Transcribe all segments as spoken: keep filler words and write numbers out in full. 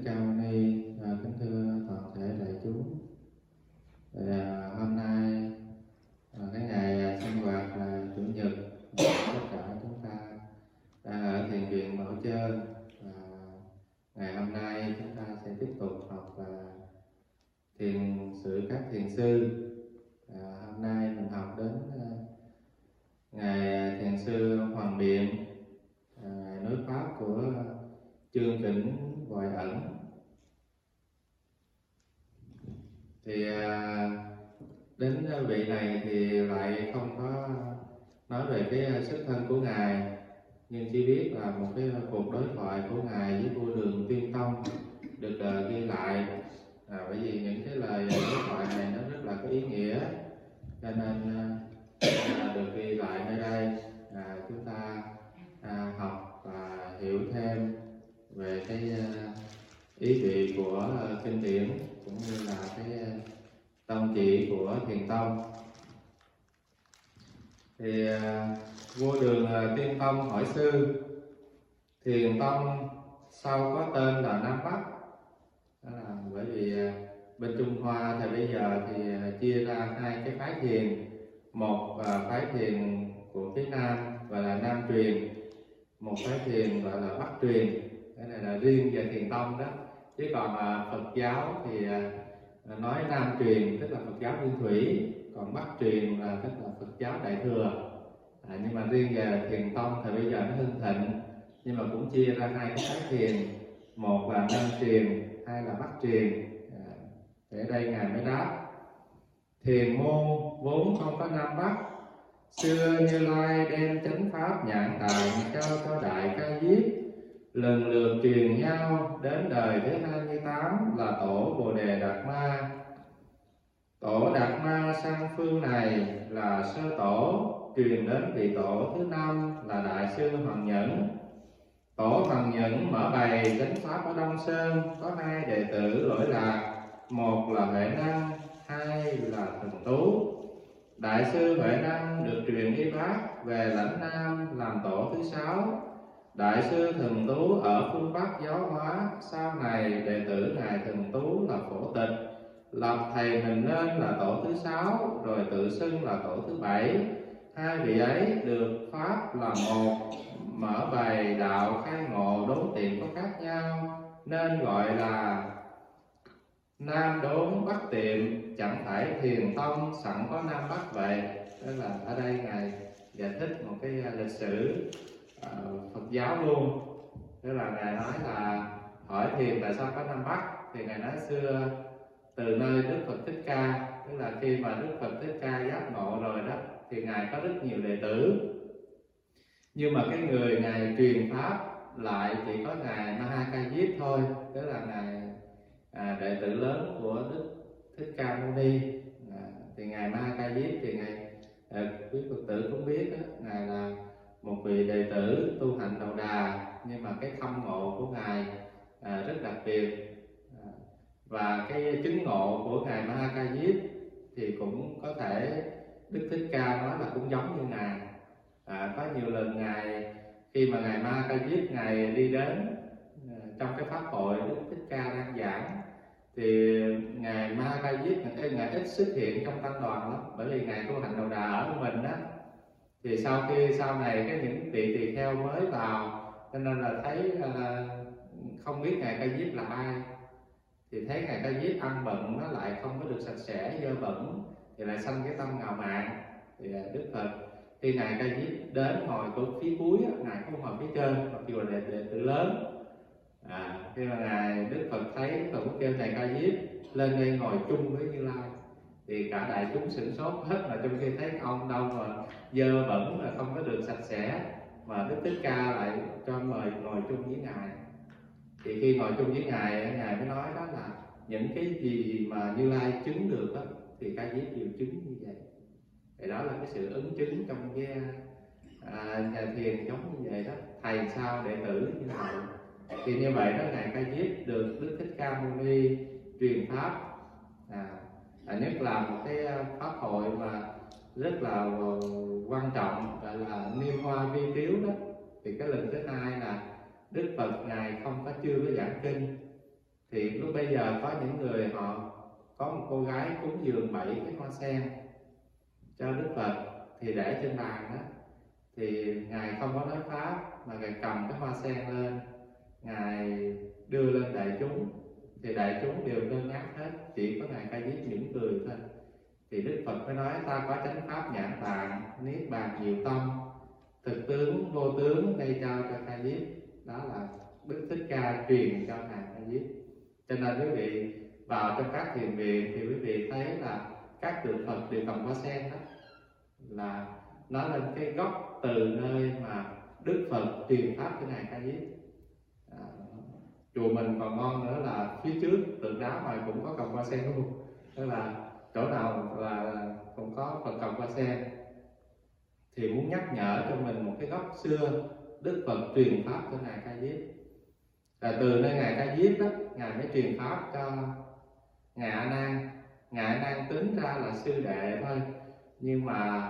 Ca Mâu Ni. À, kính thưa toàn thể đại chúng, à, hôm nay à, cái ngày sinh hoạt là chủ nhật, tất cả chúng ta đang ở thiền viện Bảo Trơn. À, ngày hôm nay chúng ta sẽ tiếp tục học à, thiền sự các thiền sư. À, hôm nay mình học đến à, ngài thiền sư Hoàng Biện, à, nói pháp của Chương Kỉnh Hoài Ẩn. Thì à, đến vị này thì lại không có nói về cái xuất thân của ngài, nhưng chỉ biết là một cái cuộc đối thoại của ngài với vua Đường Tuyên Tông được uh, ghi lại. À, bởi vì những cái lời đối thoại này nó rất là có ý nghĩa, cho nên uh, được ghi lại nơi đây. À, chúng ta uh, học và hiểu thêm về cái uh, ý vị của uh, kinh điển, cũng như là cái uh, tông chỉ của Thiền Tông. Thì uh, vua Đường uh, Tuyên Tông hỏi sư: Thiền Tông sao có tên là Nam Bắc? Đó là bởi vì uh, bên Trung Hoa thì bây giờ thì uh, chia ra hai cái phái thiền. Một uh, phái thiền của phía Nam gọi là Nam truyền, một phái thiền gọi là Bắc truyền. Cái này là riêng về Thiền Tông đó. Chứ còn uh, Phật giáo thì uh, nói Nam truyền tức là Phật giáo Nguyên Thủy, còn Bắc truyền là tức là Phật giáo Đại Thừa. À, nhưng mà riêng về Thiền Tông thì bây giờ nó hưng thịnh, nhưng mà cũng chia ra hai cái phái thiền, một là Nam truyền, hai là Bắc truyền. À, ở đây ngài mới đáp: thiền môn vốn không có Nam Bắc, xưa Như Lai đem chánh pháp nhãn đại cho cho đại ca diếp, lần lượt truyền nhau đến đời thứ hai mươi tám là tổ Bồ Đề Đạt Ma. Tổ Đạt Ma sang phương này là sơ tổ, truyền đến vị tổ thứ năm là đại sư Hoàng Nhẫn. Tổ Hoàng Nhẫn mở bày chánh pháp ở Đông Sơn, có hai đệ tử lỗi lạc, một là Huệ Năng, hai là Thần Tú. Đại sư Huệ Năng được truyền y bác về lãnh Nam làm tổ thứ sáu. Đại sư Thần Tú ở phương Bắc giáo hóa, sau này đệ tử ngài Thần Tú là Phổ Tịch, lập thầy mình lên là tổ thứ sáu, rồi tự xưng là tổ thứ bảy. Hai vị ấy được pháp là một, mở bày đạo khai ngộ đốn tiệm có khác nhau, nên gọi là Nam đốn Bắc tiệm, chẳng phải Thiền Tông sẵn có Nam Bắc vậy. Đó là ở đây ngài giải thích một cái lịch sử uh, Phật giáo luôn. Tức là ngài nói là hỏi thiền tại sao có Nam Bắc, thì ngài nói xưa từ nơi Đức Phật Thích Ca, tức là khi mà Đức Phật Thích Ca giác ngộ rồi đó, thì ngài có rất nhiều đệ tử, nhưng mà cái người ngài truyền pháp lại chỉ có ngài Ma Ha Ca Diếp thôi, tức là ngài à, đệ tử lớn của Đức Thích Ca Mâu Ni. À, thì ngài Ma Ha Ca Diếp thì ngài à, quý Phật tử cũng biết đó, ngài là một vị đệ tử tu hành đầu đà, nhưng mà cái thông ngộ của ngài à, rất đặc biệt. À, và cái chứng ngộ của ngài Ma Ha Ca Diếp thì cũng có thể Đức Thích Ca nói là cũng giống như ngài. À, có nhiều lần ngài khi mà ngài Ma Ha Ca Diếp ngài đi đến à, trong cái pháp hội Đức Thích Ca đang giảng, thì ngài Ma Ha Ca Diếp ngài, ngài ít xuất hiện trong tăng đoàn lắm, bởi vì ngài tu hành đầu đà ở mình đó. Thì sau khi sau này cái những vị tỳ kheo mới vào, cho nên là thấy à, không biết ngài Ca Diếp là ai, thì thấy ngài Ca Diếp ăn bận nó lại không có được sạch sẽ, dơ bẩn, thì lại sanh cái tâm ngạo mạn. Thì Đức Phật khi ngài Ca Diếp đến ngồi ở phía cuối, ngài không ngồi phía trên, mặc dù là đệ, đệ tử lớn. À, khi mà ngài Đức Phật thấy, Đức Phật kêu ngài Ca Diếp lên đây ngồi chung với Như Lai, thì cả đại chúng sửng sốt hết, mà trong khi thấy ông đâu mà dơ bẩn là không có được sạch sẽ, mà Đức Thích Ca lại cho mời ngồi chung với ngài. Thì khi ngồi chung với ngài, ngài mới nói đó là những cái gì mà Như Lai chứng được đó, thì Ca Diếp đều chứng như vậy. Thì đó là cái sự ứng chứng trong cái à, nhà thiền giống như vậy đó, thầy sao đệ tử như vậy. Thì như vậy đó, ngài Ca Diếp được Đức Thích Ca Mâu Ni truyền pháp, à, à, nhất là một cái pháp hội mà rất là quan trọng, gọi là Niêm Hoa Vi Tiếu đó. Thì cái lần thứ hai là Đức Phật ngài không có chưa có giảng kinh, Thì lúc bây giờ có những người họ có một cô gái cúng dường bảy cái hoa sen cho Đức Phật, thì để trên bàn đó, thì Ngài không có nói Pháp mà Ngài cầm cái hoa sen lên, Ngài đưa lên đại chúng, thì đại chúng đều ngơ ngác hết, chỉ có Ngài Ca Diếp mỉm cười thôi. Thì Đức Phật mới nói: ta có chánh pháp nhãn tạng, niết bàn diệu tâm, thực tướng vô tướng đây trao cho Ca Diếp. Đó là Đức Thích Ca truyền cho Ngài Ca Diếp. Cho nên quý vị vào trong các thiền viện thì quý vị thấy là các tượng Phật đều cầm hoa sen đó, là nó lên cái gốc từ nơi mà Đức Phật truyền pháp cho Ngài Ca Diếp. À, chùa mình còn ngon nữa là phía trước tượng đá ngoài cũng có cầm hoa sen luôn, tức là chỗ nào là cũng có Phật cầm hoa sen. Thì muốn nhắc nhở cho mình một cái gốc xưa Đức Phật truyền pháp cho Ngài Ca Diếp, là từ nơi Ngài Ca Diếp đó, Ngài mới truyền pháp cho Ngài A Nan. Ngài A Nan tính ra là sư đệ thôi, nhưng mà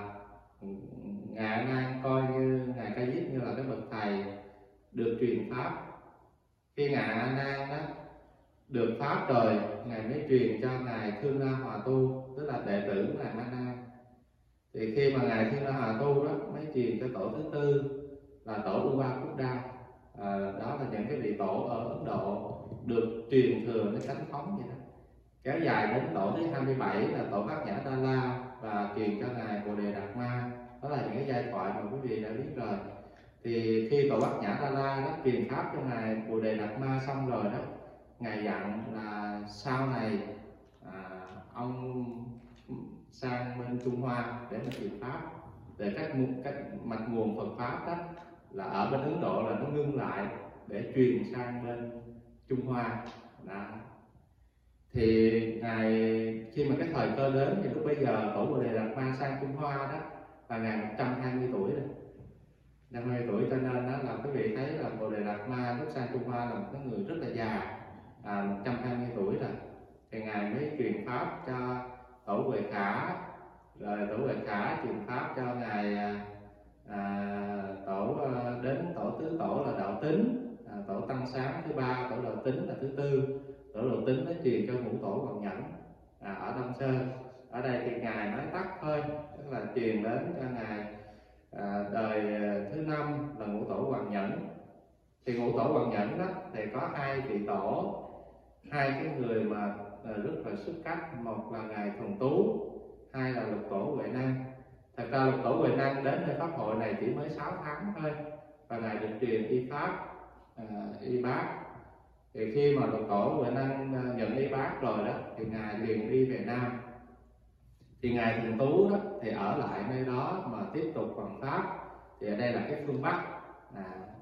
Ngài A Nan coi như Ngài Ca Diếp như là cái bậc thầy được truyền pháp. Khi Ngài A Nan đó được pháp rồi, Ngài mới truyền cho Ngài Thương La Hòa Tu, tức là đệ tử của Ngài A Nan. Thì khi mà Ngài Thương La Hòa Tu đó mới truyền cho tổ thứ tư là tổ Upakuda. À, đó là những cái vị tổ ở Ấn Độ được truyền thừa cái chánh thống vậy đó, kéo dài đến tổ thứ hai mươi bảy là tổ Bát Nhã Đa La và truyền cho Ngài Bồ Đề Đạt Ma. Đó là những cái giai thoại mà quý vị đã biết rồi. Thì khi tổ Bát Nhã Đa La đó truyền pháp cho Ngài Bồ Đề Đạt Ma xong rồi đó, Ngài dặn là sau này à, ông sang bên Trung Hoa để mà truyền pháp, để các, các mạch nguồn Phật pháp đó là ở bên Ấn Độ là nó ngưng lại để truyền sang bên Trung Hoa đó. Thì Ngài khi mà cái thời cơ đến thì lúc bây giờ tổ Bồ Đề Đạt Ma sang Trung Hoa đó là Ngài một trăm hai mươi tuổi rồi, một trăm hai mươi tuổi, cho nên đó là quý vị thấy là Bồ Đề Đạt Ma lúc sang Trung Hoa là một cái người rất là già, à, một trăm hai mươi tuổi rồi. Thì Ngài mới truyền pháp cho tổ Huệ Khả, rồi tổ Huệ Khả truyền pháp cho Ngài à, tổ đến tổ tứ tổ là Đạo Tính, à, tổ Tăng Sáng thứ ba, tổ Đạo Tính là thứ tư, tổ Đạo Tính mới truyền cho ngũ tổ Hoàng Nhẫn à, ở Đông Sơn. Ở đây thì Ngài nói tắt thôi, tức là truyền đến cho Ngài à, đời thứ năm là ngũ tổ Hoàng Nhẫn. Thì ngũ tổ Hoàng Nhẫn đó thì có hai vị tổ, hai cái người mà rất là xuất cách, một là Ngài Thuần Tú, hai là Lục Tổ Huệ Năng. Thật ra Lục Tổ Huệ Năng đến nơi pháp hội này chỉ mới sáu tháng thôi, và Ngài được truyền y pháp, à, y bát. Thì khi mà Lục Tổ Huệ Năng nhận y bát rồi đó, thì Ngài liền đi về Nam. Thì Ngài Thuần Tú đó thì ở lại nơi đó mà tiếp tục hoàn pháp. Thì ở đây là cái phương Bắc. À,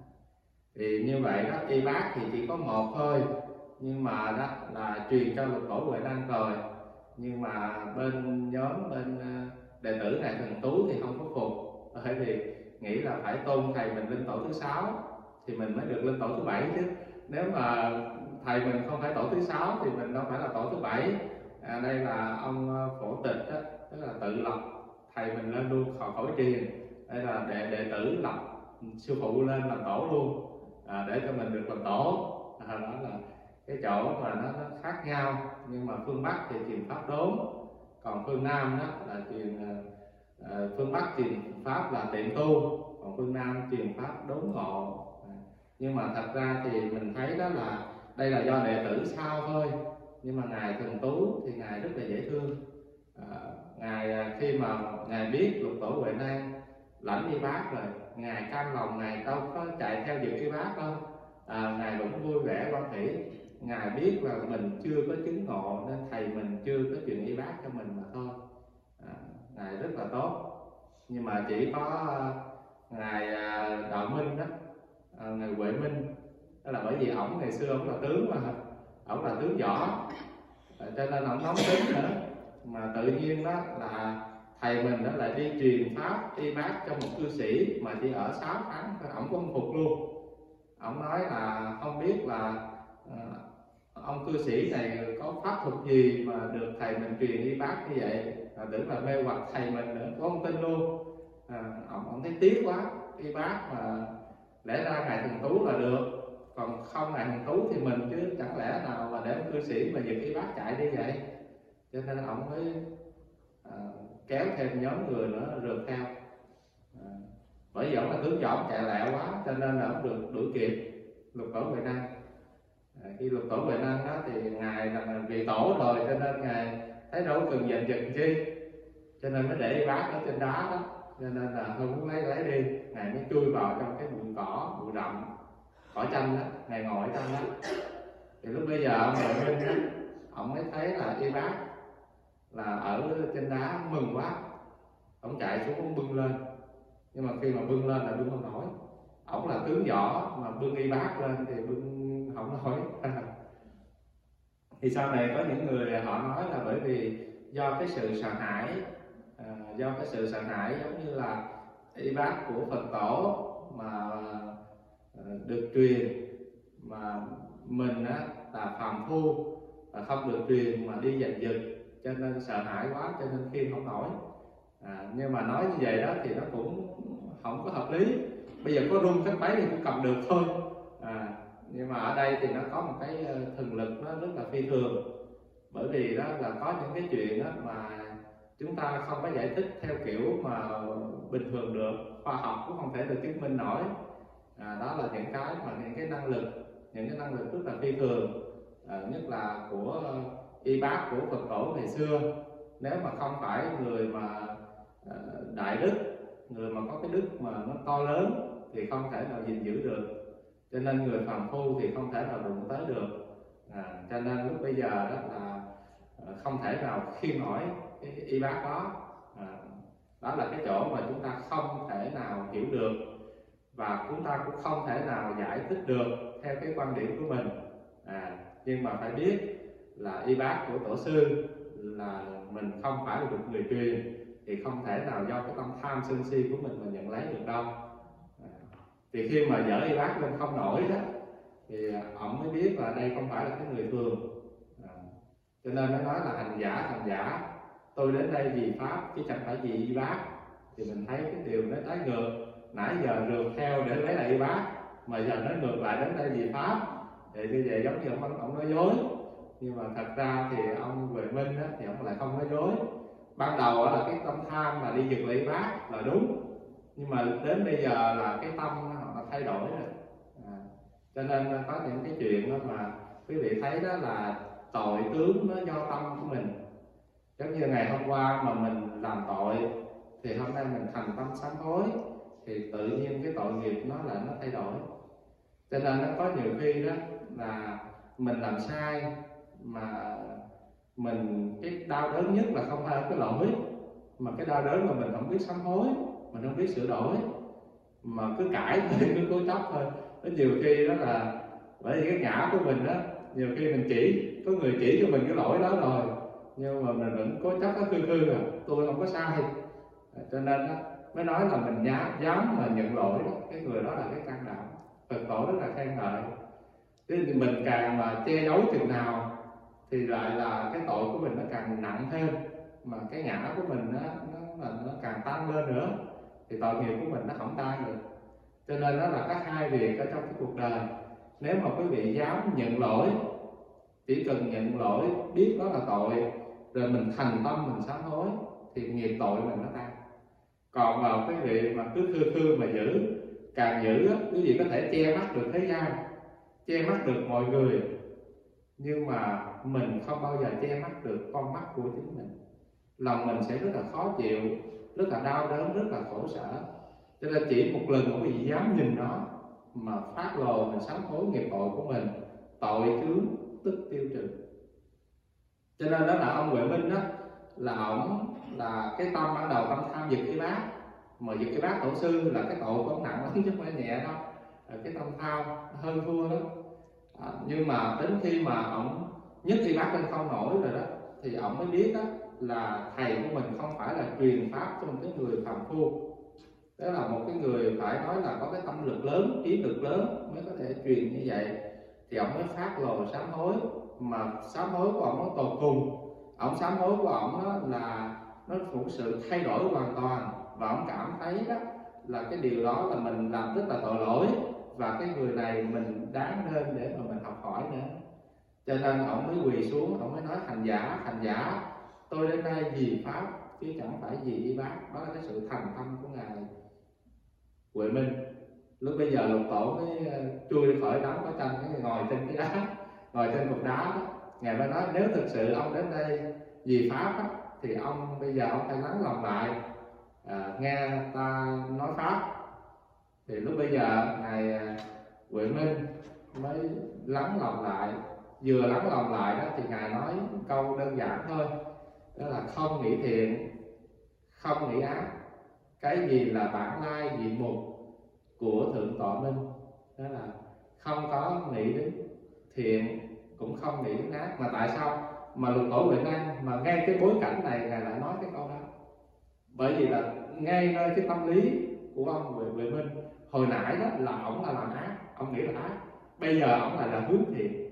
thì như vậy đó, y bát thì chỉ có một thôi, nhưng mà đó là truyền cho Lục Tổ Huệ Năng rồi, nhưng mà bên nhóm bên đệ tử Ngài Thuần Tú thì không có phục, bởi vì nghĩ là phải tôn thầy mình lên tổ thứ sáu thì mình mới được lên tổ thứ bảy chứ. Nếu mà thầy mình không phải tổ thứ sáu thì mình đâu phải là tổ thứ bảy. À, đây là ông Phổ Tịch đó, tức là tự lập thầy mình lên luôn khỏi khỏi truyền. Đây là đệ đệ tử lập sư phụ lên làm tổ luôn, à, để cho mình được làm tổ. À, đó là cái chỗ mà nó, nó khác nhau. Nhưng mà phương Bắc thì truyền pháp đốn, còn phương Nam đó là truyền uh, phương Bắc truyền pháp là tiện tu, còn phương Nam truyền pháp đốn ngộ. À, nhưng mà thật ra thì mình thấy đó là đây là do đệ tử sau thôi. Nhưng mà Ngài Thuần Tú thì Ngài rất là dễ thương. À, Ngài khi mà Ngài biết Lục Tổ Huệ Năng lãnh y bát rồi, Ngài cam lòng, Ngài đâu có chạy theo dự y bát đâu. À, Ngài vẫn vui vẻ quan hỷ. Ngài biết là mình chưa có chứng ngộ nên thầy mình chưa có truyền y bát cho mình mà thôi. À, Ngài rất là tốt. Nhưng mà chỉ có Ngài Đạo Minh đó, Ngài Huệ Minh, đó là bởi vì ổng ngày xưa ổng là tướng mà, ổng là tướng võ, cho nên ổng nóng tính nữa. Mà tự nhiên đó là thầy mình đó lại đi truyền pháp y bát cho một cư sĩ mà chỉ ở sáu tháng thôi, ổng cũng không phục luôn. Ổng nói là không biết là uh, ông cư sĩ này có pháp thuật gì mà được thầy mình truyền y bát như vậy, à, tưởng là mê hoặc thầy mình nữa, có không tin luôn. À, ông, ông thấy tiếc quá, y bát mà lẽ ra Ngài Thuần Tú là được, còn không Ngài Thuần Tú thì mình chứ chẳng lẽ nào mà để cư sĩ mà giật y bác chạy đi vậy? Cho nên ông mới à, kéo thêm nhóm người nữa rượt theo. à, bởi vì ông là tướng võ chạy lẹ quá cho nên là ông được đuổi kịp Lục Tổ Huệ Năng. à, khi Lục Tổ Huệ Năng đó thì ngài là vị tổ rồi, cho nên ngài thấy đâu cần giành giật chi, cho nên mới để y bác ở trên đá đó, cho nên là không muốn lấy lấy đi, ngài mới chui vào trong cái bụi cỏ, bụi rậm, cỏ chanh đó, ngài ngồi ở trong đó. Thì lúc bây giờ ông Huệ Minh đó, ông mới thấy là y bác là ở trên đá, mừng quá, ông chạy xuống ông bưng lên, nhưng mà khi mà bưng lên là bưng không nổi. Ổng là tướng võ mà bưng y bác lên thì bưng không nổi. Thì sau này có những người họ nói là bởi vì do cái sự sợ hãi, à, do cái sự sợ hãi giống như là y bác của Phật tổ mà à, được truyền, mà mình á, là phàm phu và không được truyền mà đi giành giật, cho nên sợ hãi quá cho nên khiêng không nổi. à, nhưng mà nói như vậy đó thì nó cũng không có hợp lý. Bây giờ có rung cách mấy thì cũng cầm được thôi. à, nhưng mà ở đây thì nó có một cái thần lực nó rất là phi thường, bởi vì đó là có những cái chuyện đó mà chúng ta không có giải thích theo kiểu mà bình thường được, khoa học cũng không thể được chứng minh nổi. à, đó là những cái mà những cái năng lực những cái năng lực rất là phi thường, à, nhất là của y bác của Phật tổ ngày xưa. Nếu mà không phải người mà à, đại đức, người mà có cái đức mà nó to lớn thì không thể nào gìn giữ được, cho nên người phàm phu thì không thể nào đụng tới được. à, cho nên lúc bây giờ đó là không thể nào khiêng nổi cái y bác đó. à, đó là cái chỗ mà chúng ta không thể nào hiểu được, và chúng ta cũng không thể nào giải thích được theo cái quan điểm của mình. à, nhưng mà phải biết là y bác của tổ sư là mình không phải là được người truyền, thì không thể nào do cái tâm tham sân si của mình mà nhận lấy được đâu. à, thì khi mà dở y bác lên không nổi đó thì ông mới biết là đây không phải là cái người thường. à, cho nên mới nói là hành giả hành giả, tôi đến đây vì pháp chứ chẳng phải vì y bác. Thì mình thấy cái điều nó trái ngược, nãy giờ rượt theo để lấy lại y bác, mà giờ nó ngược lại đến đây vì pháp, thì như vậy giống như ông, ông nói dối. Nhưng mà thật ra thì ông Huệ Minh á, thì ông lại không nói dối. Ban đầu là cái tâm tham mà đi giật lại y bác là đúng, nhưng mà đến bây giờ là cái tâm họ thay đổi rồi. à, cho nên có những cái chuyện đó mà quý vị thấy đó là tội tướng nó do tâm của mình. Giống như ngày hôm qua mà mình làm tội thì hôm nay mình thành tâm sám hối, thì tự nhiên cái tội nghiệp nó là nó thay đổi. Cho nên nó có nhiều khi đó là mình làm sai mà mình cái đau đớn nhất là không phải cái lỗi, mà cái đau đớn là mình không biết sám hối, mình không biết sửa đổi, mà cứ cãi thôi, cứ cố chấp thôi. Có nhiều khi đó là bởi vì cái ngã của mình đó, nhiều khi mình chỉ có người chỉ cho mình cái lỗi đó rồi, nhưng mà mình vẫn cố chấp nó khư khư à, tôi không có sai. à, cho nên đó, mới nói là mình dám dám mà nhận lỗi đó, cái người đó là cái can đảm. Phật tổ rất là khen ngợi. Thế thì mình càng mà che giấu chừng nào thì lại là cái tội của mình nó càng nặng thêm, mà cái ngã của mình nó nó, nó càng tăng lên nữa, thì tội nghiệp của mình nó không tan được. Cho nên đó là các hai việc ở trong cái cuộc đời. Nếu mà quý vị dám nhận lỗi, chỉ cần nhận lỗi, biết đó là tội, rồi mình thành tâm mình sám hối, thì nghiệp tội mình nó tan. Còn vào cái việc mà cứ khư khư mà giữ, càng giữ á, quý vị có thể che mắt được thế gian, che mắt được mọi người, nhưng mà mình không bao giờ che mắt được con mắt của chính mình. Lòng mình sẽ rất là khó chịu, rất là đau đớn, rất là khổ sở. Cho nên chỉ một lần quý vị dám nhìn nó mà phát lộ mình sám hối nghiệp tội của mình, tội chướng tức tiêu trừ. Cho nên đó là ông Huệ Minh đó, là ổng là cái tâm ban đầu tâm tham giật y bác, mà giật y bác tổ sư là cái tội của ông nặng lắm chứ không phải nhẹ đâu. Cái tâm tham hơn thua đó. À, nhưng mà đến khi mà ổng nhấc y bác lên không nổi rồi đó, thì ổng mới biết đó là thầy của mình không phải là truyền pháp cho một cái người phàm phu. Đó là một cái người phải nói là có cái tâm lực lớn, trí lực lớn mới có thể truyền như vậy. Thì ổng mới phát lộ sám hối, mà sám hối của ổng nó tột cùng. Ổng sám hối của ổng đó là nó một sự thay đổi hoàn toàn, và ổng cảm thấy đó là cái điều đó là mình làm rất là tội lỗi, và cái người này mình đáng lên để mà mình học hỏi nữa. Cho nên ông mới quỳ xuống, ông mới nói hành giả, hành giả, tôi đến đây vì pháp chứ chẳng phải vì y bác. Đó là cái sự thành tâm của ngài Huệ Minh. Lúc bây giờ Lục Tổ mới chui khỏi đám có tranh, cái ngồi trên cái đá, ngồi trên cục đá đó. Ngài mới nói nếu thực sự ông đến đây vì pháp đó, thì ông bây giờ ông phải lắng lòng lại, à, nghe ta nói pháp. Thì lúc bây giờ ngài Huệ Minh mới lắng lòng lại. Vừa lắng lòng lại đó thì ngài nói câu đơn giản thôi, đó là không nghĩ thiện, không nghĩ ác, cái gì là bản lai diện mục của Thượng Tọa Minh. Đó là không có nghĩ đến thiện, cũng không nghĩ đến ác. Mà tại sao mà Lục Tổ Huệ Năng mà ngay cái bối cảnh này ngài lại nói cái câu đó? Bởi vì là ngay nơi cái tâm lý của ông Huệ, Huệ Minh hồi nãy đó là ổng là làm ác, ông nghĩ là ác, bây giờ ổng lại là hướng thiện.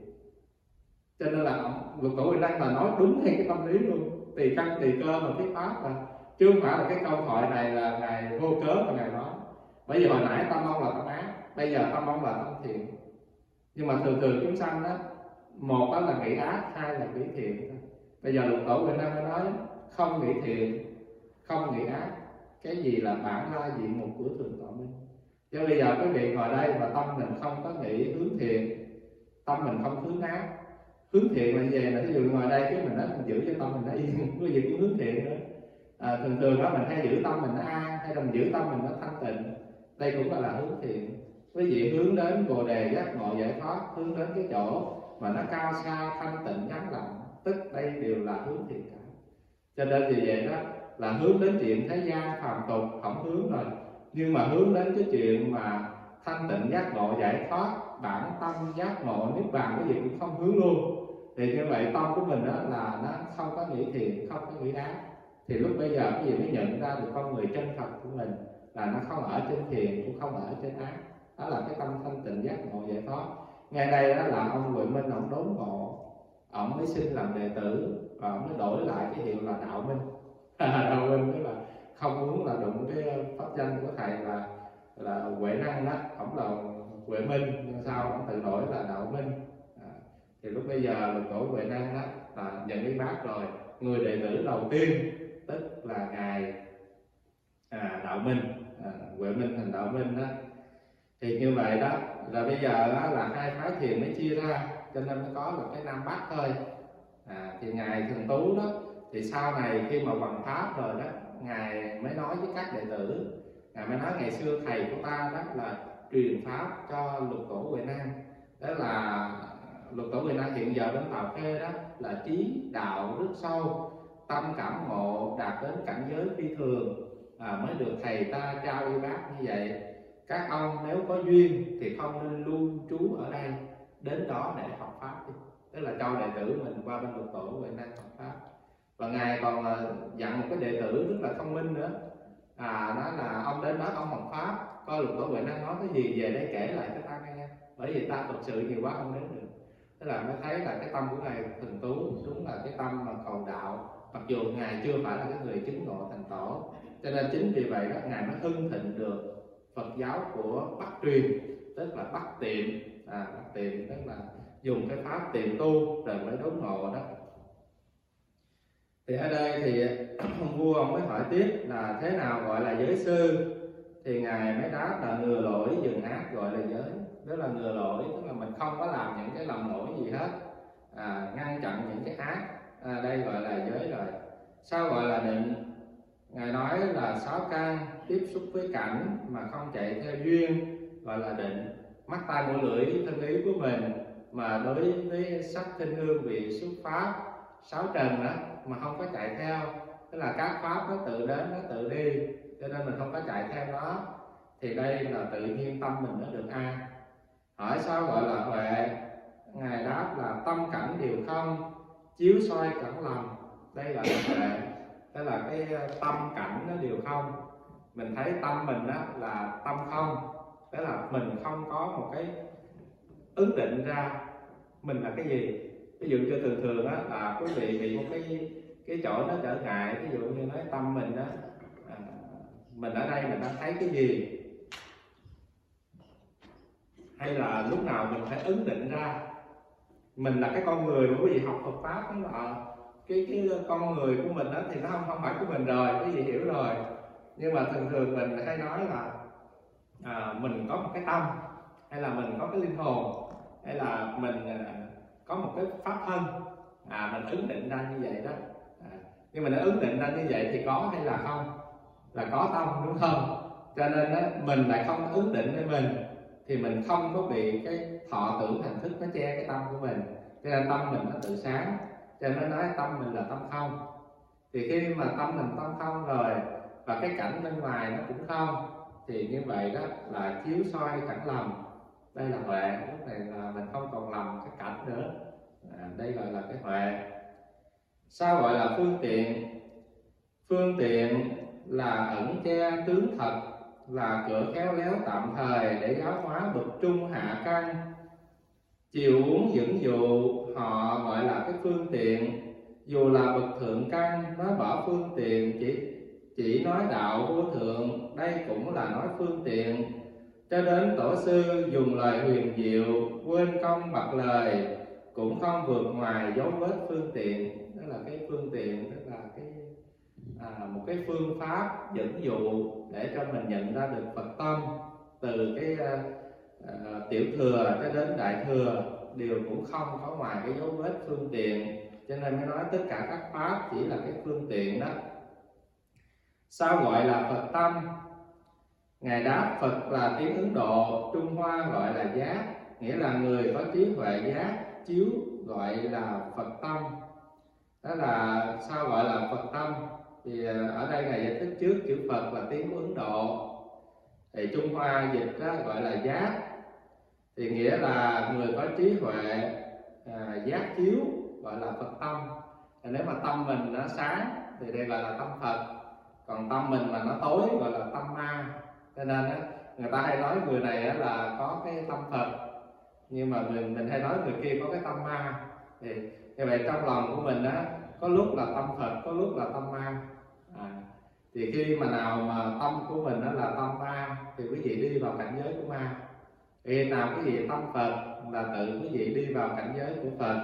Cho nên là ông, Lục Tổ Huệ Năng là nói đúng theo cái tâm lý luôn, tùy căn tùy cơ mà thuyết pháp, mà chứ không phải là cái câu thoại này là ngài vô cớ mà ngài nói. Bởi vì hồi nãy tâm ông là tâm ác, bây giờ tâm ông là tâm thiện. Nhưng mà thường thường chúng sanh đó, một đó là nghĩ ác, hai là nghĩ thiện. Bây giờ Lục Tổ Huệ Năng mới nói không nghĩ thiện, không nghĩ ác, cái gì là bản lai diện mục của Thượng Tọa Minh. Chứ bây giờ quý vị ngồi đây mà tâm mình không có nghĩ hướng thiện, tâm mình không hướng ác. Hướng thiện là về là ví dụ ngồi đây cái mình nói mình giữ cho tâm mình nó yên, có gì cũng hướng thiện nữa. À, thường thường đó mình hay giữ tâm mình nó an, hay là mình giữ tâm mình nó thanh tịnh, đây cũng gọi là hướng thiện. Quý vị hướng đến Bồ Đề giác ngộ giải thoát, hướng đến cái chỗ mà nó cao xa, thanh tịnh, vắng lặng, tức đây đều là hướng thiện cả. Cho nên vì vậy đó là hướng đến chuyện thế gian phàm tục không hướng rồi, nhưng mà hướng đến cái chuyện mà thanh tịnh giác ngộ giải thoát, bản tâm giác ngộ niết bàn, cái gì cũng không hướng luôn. Thì như vậy tâm của mình đó là nó không có nghĩ thiện, không có nghĩ ác. Thì lúc bây giờ cái gì mới nhận ra được con người chân thật của mình là nó không ở trên thiện cũng không ở trên ác. Đó là cái tâm thanh tịnh giác ngộ giải thoát. Ngay đây đó là ông Huệ Minh, ông đốn ngộ, ông mới xin làm đệ tử và ông mới đổi lại cái hiệu là Đạo Minh. Đạo Minh tức là không muốn là đụng cái pháp danh của thầy là là Huệ Năng đó, ông là Huệ Minh, nhưng sau ông tự đổi là Đạo Minh. À, thì lúc bây giờ Lục Tổ Huệ Năng đó là nhận y bác rồi, người đệ tử đầu tiên tức là ngài à, Đạo Minh, à, Huệ Minh thành Đạo Minh đó. Thì như vậy đó là bây giờ đó là hai phái thiền mới chia ra, cho nên mới có được cái Nam Bắc thôi. À, thì ngài Thường Tú đó thì sau này khi mà hoằng pháp rồi đó, ngài mới nói với các đệ tử, ngài mới nói ngày xưa thầy của ta đó là truyền pháp cho Lục Tổ Huệ Năng, đó là Lục Tổ Huệ Năng hiện giờ bên Tàu Khê đó là trí đạo rất sâu, tâm cảm ngộ đạt đến cảnh giới phi thường, à, mới được thầy ta trao y bác như vậy. Các ông nếu có duyên thì không nên lưu trú ở đây, đến đó để học pháp đi. Tức là cho đệ tử mình qua bên Lục Tổ Huệ Năng học pháp. Và ngài còn dặn một cái đệ tử rất là thông minh nữa, à, nói là ông đến đó ông học pháp, coi Lục Tổ Huệ Năng nói cái gì về đây kể lại cho ta nghe, bởi vì ta thực sự nhiều quá không đến được. Tức là mới thấy là cái tâm của ngài Thường Tú đúng là cái tâm mà cầu đạo, mặc dù ngài chưa phải là cái người chứng ngộ thành tổ. Cho nên chính vì vậy đó ngài mới hưng thịnh được Phật giáo của Bắc truyền, tức là Bắc Tiệm, à, Bắc Tiệm tức là dùng cái pháp tiệm tu rồi mới đốn ngộ đó. Thì ở đây thì ông vua ông mới hỏi tiếp là thế nào gọi là giới sư, thì ngài mới đáp là ngừa lỗi dừng ác gọi là giới. Đó là ngừa lỗi, tức là mình không có làm những cái lầm lỗi gì hết, à, ngăn chặn những cái ác, à, đây gọi là giới rồi. Sao gọi là định? Ngài nói là sáu căn tiếp xúc với cảnh mà không chạy theo duyên gọi là định. Mắt tai mũi lưỡi thân ý của mình mà đối với sắc thanh hương vị xuất pháp sáu trần đó mà không có chạy theo, tức là các pháp nó tự đến nó tự đi, cho nên mình không có chạy theo nó, thì đây là tự nhiên tâm mình nó được an. Hỏi sao gọi là huệ? Ngài đáp là tâm cảnh đều không, chiếu soi cẩn lòng, đây là huệ. Tức là cái tâm cảnh nó đều không, mình thấy tâm mình đó là tâm không, tức là mình không có một cái ấn định ra mình là cái gì. Ví dụ như thường thường đó là quý vị bị một cái cái chỗ nó trở ngại, ví dụ như nói tâm mình đó, à, mình ở đây mình đang thấy cái gì, hay là lúc nào mình phải ấn định ra mình là cái con người mà quý vị học Phật pháp đó là cái cái con người của mình đó thì nó không không phải của mình rồi, quý vị hiểu rồi. Nhưng mà thường thường mình hay nói là à, mình có một cái tâm, hay là mình có cái linh hồn, hay là mình à, có một cái pháp thân, à mình ứng định ra như vậy đó. À, nhưng mà nó ứng định ra như vậy thì có hay là không? Là có tâm, đúng không? Cho nên đó, mình lại không ứng định với mình thì mình không có bị cái thọ tưởng hành thức nó che cái tâm của mình, cho nên tâm mình nó tự sáng. Cho nên nó nói tâm mình là tâm không. Thì khi mà tâm mình tâm không rồi và cái cảnh bên ngoài nó cũng không, thì như vậy đó là chiếu soi cảnh lầm. Đây là huệ, lúc này là mình không còn lầm cái cảnh nữa. À, đây gọi là cái huệ. Sao gọi là phương tiện? Phương tiện là ẩn che tướng thật, là cửa khéo léo tạm thời để giáo hóa bậc trung hạ căn. Chiều uống dẫn dụ họ gọi là cái phương tiện. Dù là bậc thượng căn nói bỏ phương tiện, chỉ chỉ nói đạo vô thượng, đây cũng là nói phương tiện. Cho đến tổ sư dùng lời huyền diệu, quên công bạc lời, cũng không vượt ngoài dấu vết phương tiện. Đó là cái phương tiện, tức là cái à, một cái phương pháp dẫn dụ để cho mình nhận ra được Phật tâm, từ cái à, à, tiểu thừa cho đến đại thừa đều cũng không có ngoài cái dấu vết phương tiện. Cho nên mới nói tất cả các pháp chỉ là cái phương tiện đó. Sao gọi là Phật tâm? Ngài đáp Phật là tiếng Ấn Độ, Trung Hoa gọi là giác, nghĩa là người có trí huệ giác chiếu, gọi là Phật tâm. Đó là sao gọi là Phật tâm? Thì ở đây Ngài giải thích trước chữ Phật là tiếng của Ấn Độ, thì Trung Hoa dịch đó gọi là giác, thì nghĩa là người có trí huệ à, giác chiếu, gọi là Phật tâm. Thì nếu mà tâm mình nó sáng thì đây gọi là tâm Phật, còn tâm mình mà nó tối gọi là tâm ma. Cho nên á, người ta hay nói người này á là có cái tâm Phật, nhưng mà mình mình hay nói người kia có cái tâm ma. Thì như vậy trong lòng của mình á, có lúc là tâm Phật, có lúc là tâm ma. À, thì khi mà nào mà tâm của mình đó là tâm ma thì quý vị đi vào cảnh giới của ma. Khi nào quý vị tâm Phật là tự quý vị đi vào cảnh giới của Phật.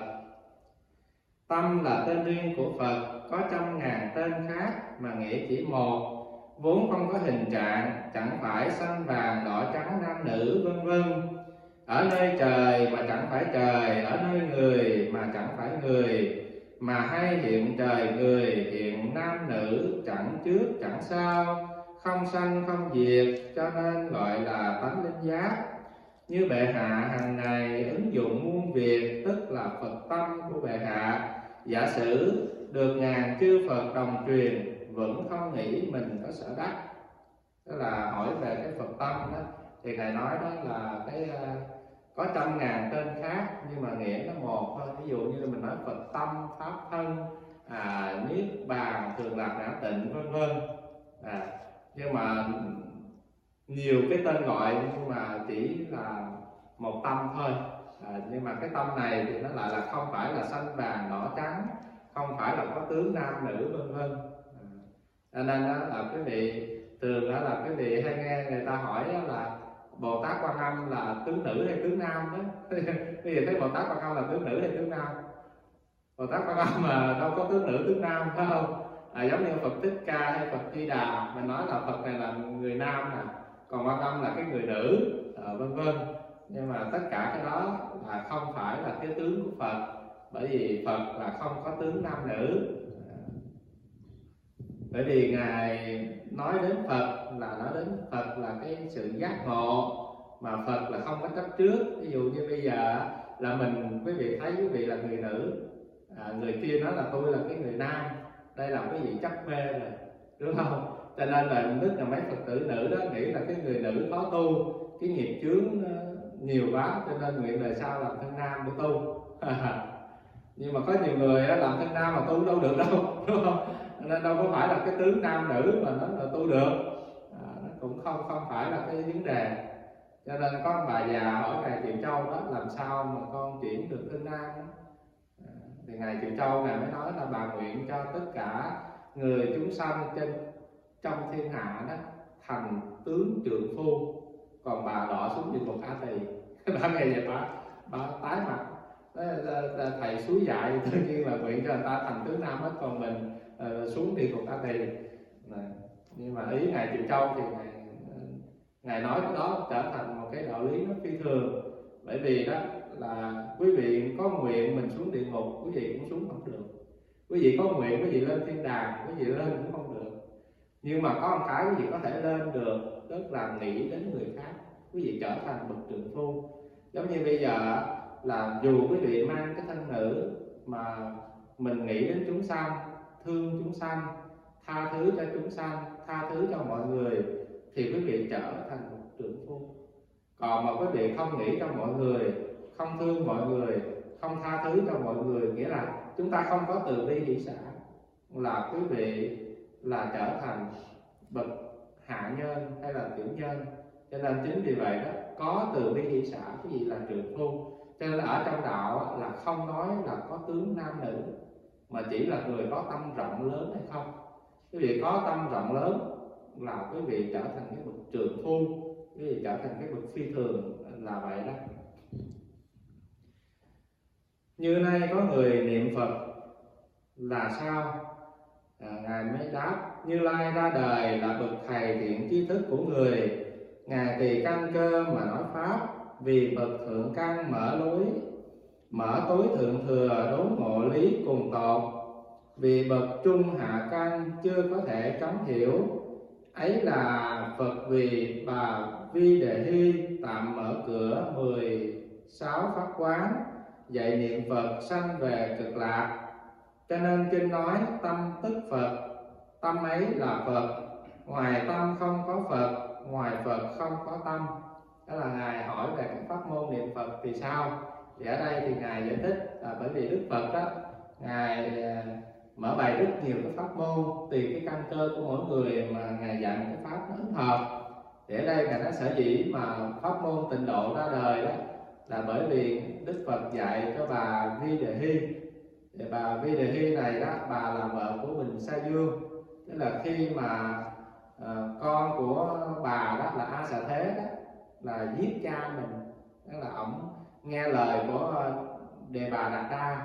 Tâm là tên riêng của Phật, có trăm ngàn tên khác mà nghĩa chỉ một, vốn không có hình trạng, chẳng phải xanh vàng đỏ trắng nam nữ vân vân. Ở nơi trời mà chẳng phải trời, ở nơi người mà chẳng phải người, mà hay hiện trời người, hiện nam nữ, chẳng trước chẳng sau, không sanh không diệt, cho nên gọi là tánh linh giác. Như bệ hạ hàng ngày ứng dụng muôn việc, tức là Phật tâm của bệ hạ. Giả sử được ngàn chư Phật đồng truyền, vẫn không nghĩ mình có sở đắc. Đó là hỏi về cái Phật tâm đó, thì Ngài nói đó là cái có trăm ngàn tên khác nhưng mà nghĩa nó một thôi. Ví dụ như là mình nói Phật tâm, pháp thân, à, niết bàn, thường lạc ngã tịnh vân vân. À, nhưng mà nhiều cái tên gọi nhưng mà chỉ là một tâm thôi. À, nhưng mà cái tâm này thì nó lại là không phải là xanh vàng đỏ trắng, không phải là có tướng nam nữ vân vân. À, cho nên đó là quý vị thường đó là quý vị hay nghe người ta hỏi là Bồ Tát Quan Âm là tướng nữ hay tướng nam đó. Quý vị thấy Bồ Tát Quan Âm là tướng nữ hay tướng nam? Bồ Tát Quan Âm mà đâu có tướng nữ tướng nam, phải không? À, giống như Phật Thích Ca hay Phật Di Đà, mình nói là Phật này là người nam nè, còn Quan Âm là cái người nữ, à, vân vân. Nhưng mà tất cả cái đó là không phải là cái tướng của Phật, bởi vì Phật là không có tướng nam nữ. Bởi vì Ngài nói đến Phật là nói đến Phật là cái sự giác ngộ, mà Phật là không có chấp trước. Ví dụ như bây giờ là mình, quý vị thấy quý vị là người nữ, à, người kia nói là tôi là cái người nam, đây là quý vị chấp mê rồi, đúng không? Cho nên là đức là mấy Phật tử nữ đó nghĩ là cái người nữ khó tu, cái nghiệp chướng nhiều quá, cho nên nguyện đời sau làm thân nam để tu. Nhưng mà có nhiều người làm thân nam mà tu đâu được đâu, đúng không? Nên đâu có phải là cái tướng nam nữ mà nó là tu được. À, nó cũng không không phải là cái vấn đề. Cho nên có bà già hỏi Ngài Triệu Châu đó, làm sao mà con chuyển được thân nam đó. À, thì Ngài Triệu Châu Ngài mới nói là bà nguyện cho tất cả người chúng sanh trên trong thiên hạ đó thành tướng trượng phu, còn bà đọa xuống địa ngục A Tỳ. Bà nghe vậy bà, bà tái mặt. thầy suối dạy tự nhiên là nguyện cho người ta thành tướng Nam hết, còn mình uh, xuống địa ngục A Tỳ. Nhưng mà ý ngài Triệu Châu thì ngài, ngài nói cái đó trở thành một cái đạo lý nó phi thường, bởi vì đó là quý vị có nguyện mình xuống địa ngục, quý vị cũng xuống không được. Quý vị có nguyện quý vị lên thiên đàng, quý vị lên cũng không được. Nhưng mà có một cái quý vị có thể lên được, tức là nghĩ đến người khác, quý vị trở thành bậc trượng phu. Giống như bây giờ là dù quý vị mang cái thân nữ mà mình nghĩ đến chúng sanh, thương chúng sanh, tha thứ cho chúng sanh, tha thứ cho mọi người, thì quý vị trở thành một trượng phu. Còn mà quý vị không nghĩ cho mọi người, không thương mọi người, không tha thứ cho mọi người, nghĩa là chúng ta không có từ bi hỷ xả, là quý vị là trở thành bậc hạ nhân hay là tiểu nhân. Cho nên chính vì vậy đó, có từ bi hỷ xả quý vị là trượng phu. Cho nên ở trong đạo là không nói là có tướng nam nữ, mà chỉ là người có tâm rộng lớn hay không. Quý vị có tâm rộng lớn là quý vị trở thành cái bậc trượng phu, quý vị trở thành cái bậc phi thường, là vậy đó. Như nay có người niệm Phật là sao? À, ngài mới đáp: Như Lai ra đời là bậc thầy thiện tri thức của người, ngài tỳ căn cơ mà nói pháp, vì bậc thượng căn mở lối, mở tối thượng thừa đốn ngộ lý cùng tột, vì bậc trung hạ căn chưa có thể chóng hiểu, ấy là Phật vì bà Vi Đề Hy tạm mở cửa mười sáu pháp quán, dạy niệm Phật sanh về cực lạc. Cho nên kinh nói tâm tức Phật, tâm ấy là Phật, ngoài tâm không có Phật, ngoài Phật không có tâm. Đó là ngài hỏi về cái pháp môn niệm Phật thì sao? Thì ở đây thì ngài giải thích là bởi vì Đức Phật đó, ngài mở bài rất nhiều cái pháp môn tùy cái căn cơ của mỗi người mà ngài dạy một cái pháp nó ứng hợp. Thì ở đây ngài nói sở dĩ mà pháp môn tịnh độ ra đời đó là bởi vì Đức Phật dạy cho bà Vi Đề Hy. Thì bà Vi Đề Hy này đó, bà là vợ của Bình Sa Dương. Tức là khi mà uh, con của bà đó là A Xà Thế đó là giết cha mình, tức là ổng nghe lời của Đề Bà Đạt Đa.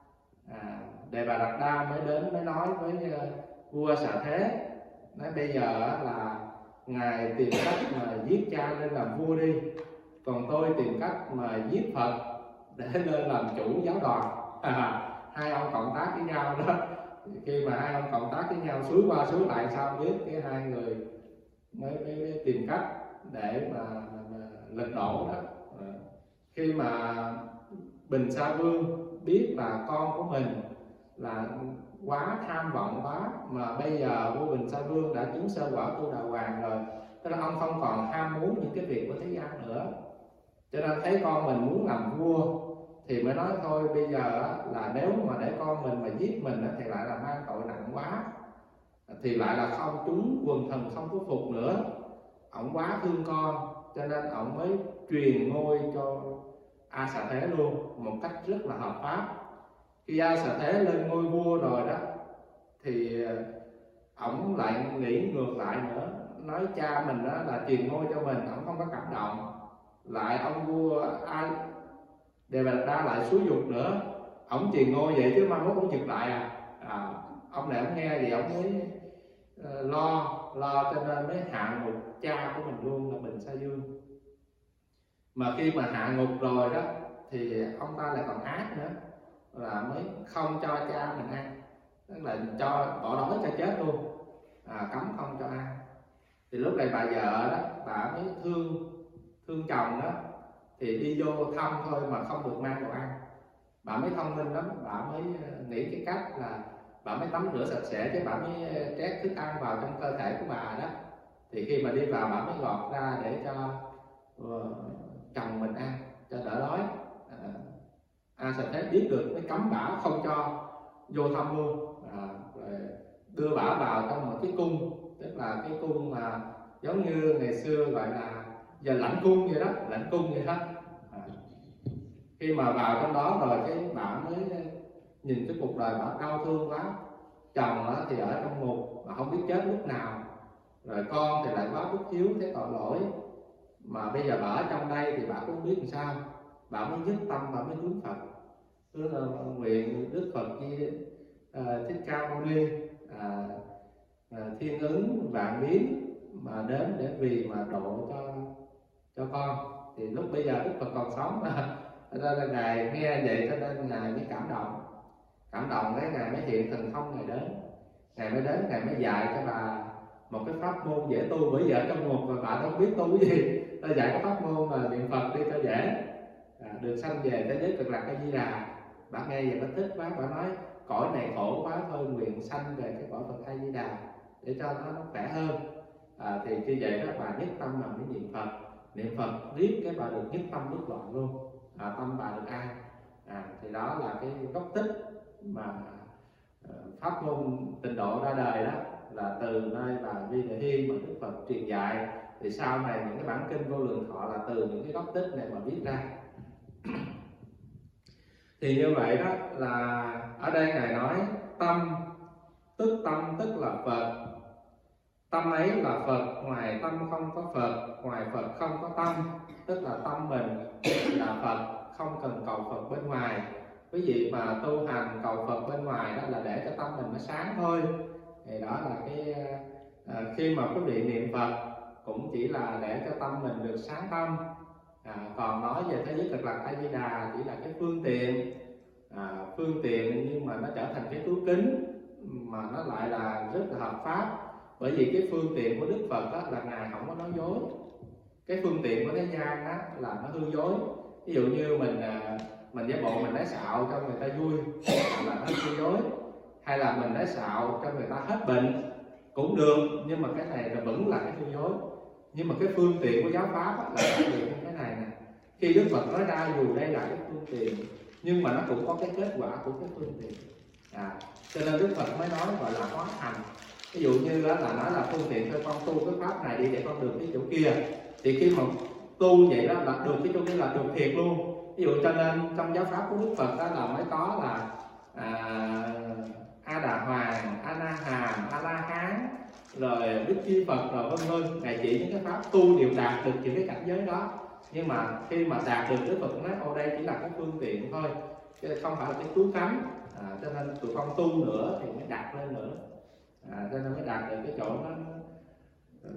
À, Đề Bà Đạt Đa mới đến mới nói với uh, vua Xà Thế, nói bây giờ là ngài tìm cách mà giết cha lên làm vua đi, còn tôi tìm cách mà giết Phật để lên làm chủ giáo đoàn. À, hai ông cộng tác với nhau đó. Khi mà hai ông cộng tác với nhau suối qua suối lại sao biết, cái hai người mới, mới, mới tìm cách để mà, mà lật đổ đó. À, khi mà Bình Sa Vương biết là con của mình là quá tham vọng quá, mà bây giờ vua Bình Sa Vương đã chứng sơ quả Tu Đà Hoàng rồi, tức là ông không còn ham muốn những cái việc của thế gian nữa, cho nên thấy con mình muốn làm vua thì mới nói thôi bây giờ là nếu mà để con mình mà giết mình thì lại là mang tội nặng quá, thì lại là không chúng quần thần không có phục nữa. Ông quá thương con cho nên ông mới truyền ngôi cho A Xà Thế luôn một cách rất là hợp pháp. Khi A Xà Thế lên ngôi vua rồi đó thì ông lại nghĩ ngược lại nữa, nói cha mình đó là truyền ngôi cho mình, ông không có cảm động. Lại ông vua A Đề Bà Đạt Đa lại xúi giục nữa, ông truyền ngôi vậy chứ mai mốt ông giật lại à. à ông này ông nghe thì ông mới uh, lo lo cho nên mới hạ ngục cha của mình luôn là Bình Sa Dương. Mà khi mà hạ ngục rồi đó thì ông ta lại còn ác nữa, là mới không cho cha mình ăn, tức là cho bỏ đói cho chết luôn, à, cấm không cho ăn. Thì lúc này bà vợ đó, bà mới thương thương chồng đó, thì đi vô thăm thôi mà không được mang đồ ăn. Bà mới thông minh lắm, bà mới nghĩ cái cách là bà mới tắm rửa sạch sẽ, chứ bà mới trét thức ăn vào trong cơ thể của bà đó. Thì khi mà đi vào bà mới gọt ra để cho uh, chồng mình ăn cho đỡ đói. à, A Xà Thế biết được mới cấm bả không cho vô thăm luôn, à, rồi đưa bả vào trong một cái cung, tức là cái cung mà giống như ngày xưa gọi là giờ lãnh cung vậy đó, lãnh cung vậy đó. À, khi mà vào trong đó rồi cái bà mới nhìn cái cuộc đời bà đau thương quá. Chồng thì ở trong ngục mà không biết chết lúc nào, rồi con thì lại quá bất hiếu thế tội lỗi, mà bây giờ bà ở trong đây thì bà cũng biết làm sao, bà mới nhất tâm, bà mới hướng Phật. tức là nguyện Đức Phật Di uh, Thích Ca Mâu Ni à, à, thiên ứng vạn biến mà đến để vì mà độ cho cho con. Thì lúc bây giờ Đức Phật còn sống mà, cho nên là ngài nghe vậy cho nên ngài mới cảm động, cảm động cái ngài mới hiện thần thông ngài đến, ngài mới đến ngài mới dạy cho bà một cái pháp môn dễ tu. Bởi giờ trong một mà bà đâu biết tu cái gì, ta dạy cái pháp môn mà niệm Phật đi cho dễ, à, được sanh về thế giới cực lạc A Di Đà. Bà nghe vậy bà thích quá, bà nói cõi này khổ quá thôi, nguyện sanh về cái cõi Phật A Di Đà để cho nó nó khỏe hơn. À, thì khi vậy đó bà nhất tâm mà mới niệm Phật, niệm Phật riết cái bà được nhất tâm bất loạn luôn, à, tâm bà được an. À, thì đó là cái gốc tích mà uh, pháp môn tịnh độ ra đời đó, là từ nơi bà Vi Đề Hy mà Đức Phật truyền dạy. Thì sau này những cái bản kinh Vô Lượng Thọ là từ những cái gốc tích này mà viết ra. Thì như vậy đó là ở đây ngài nói tâm tức tâm tức là Phật, tâm ấy là Phật, ngoài tâm không có Phật, ngoài Phật không có tâm, tức là tâm mình là Phật, không cần cầu Phật bên ngoài. Quý vị mà tu hành cầu Phật bên ngoài đó là để cho tâm mình nó sáng thôi. Thì đó là cái à, khi mà quý vị niệm Phật cũng chỉ là để cho tâm mình được sáng tâm. À, còn nói về thế giới cực lạc A Di Đà chỉ là cái phương tiện, à, phương tiện nhưng mà nó trở thành cái cứu kính mà nó lại là rất là hợp pháp. Bởi vì cái phương tiện của Đức Phật đó là ngài không có nói dối. Cái phương tiện của thế gian đó là nó hư dối. Ví dụ như mình mình giả bộ mình nói xạo cho người ta vui là nó hư dối, hay là mình nói xạo cho người ta hết bệnh cũng được, nhưng mà cái này là vẫn là cái hư dối. Nhưng mà cái phương tiện của giáo pháp là đặc biệt như thế này nè. Khi Đức Phật nói ra dù đây là cái phương tiện nhưng mà nó cũng có cái kết quả của cái phương tiện. À, cho nên Đức Phật mới nói gọi là hóa thành. Ví dụ như là nói là phương tiện cho con tu cái pháp này đi để con được cái chỗ kia, thì khi mà tu vậy đó là được cái chỗ kia là được thiệt luôn. Ví dụ cho nên trong giáo pháp của Đức Phật đó là mới có là à, A Đà Hoàng, A Na Hàm, A La Hán, rồi Đức Chi Phật, rồi vân vân. Ngài chỉ những cái pháp tu đều đạt được những cái cảnh giới đó. Nhưng mà khi mà đạt được, Đức Phật nói ô đây chỉ là cái phương tiện thôi, chứ không phải là cái cứu cánh. À, cho nên tụi con tu nữa thì mới đạt lên nữa. À, cho nên mới đạt được cái chỗ nó uh,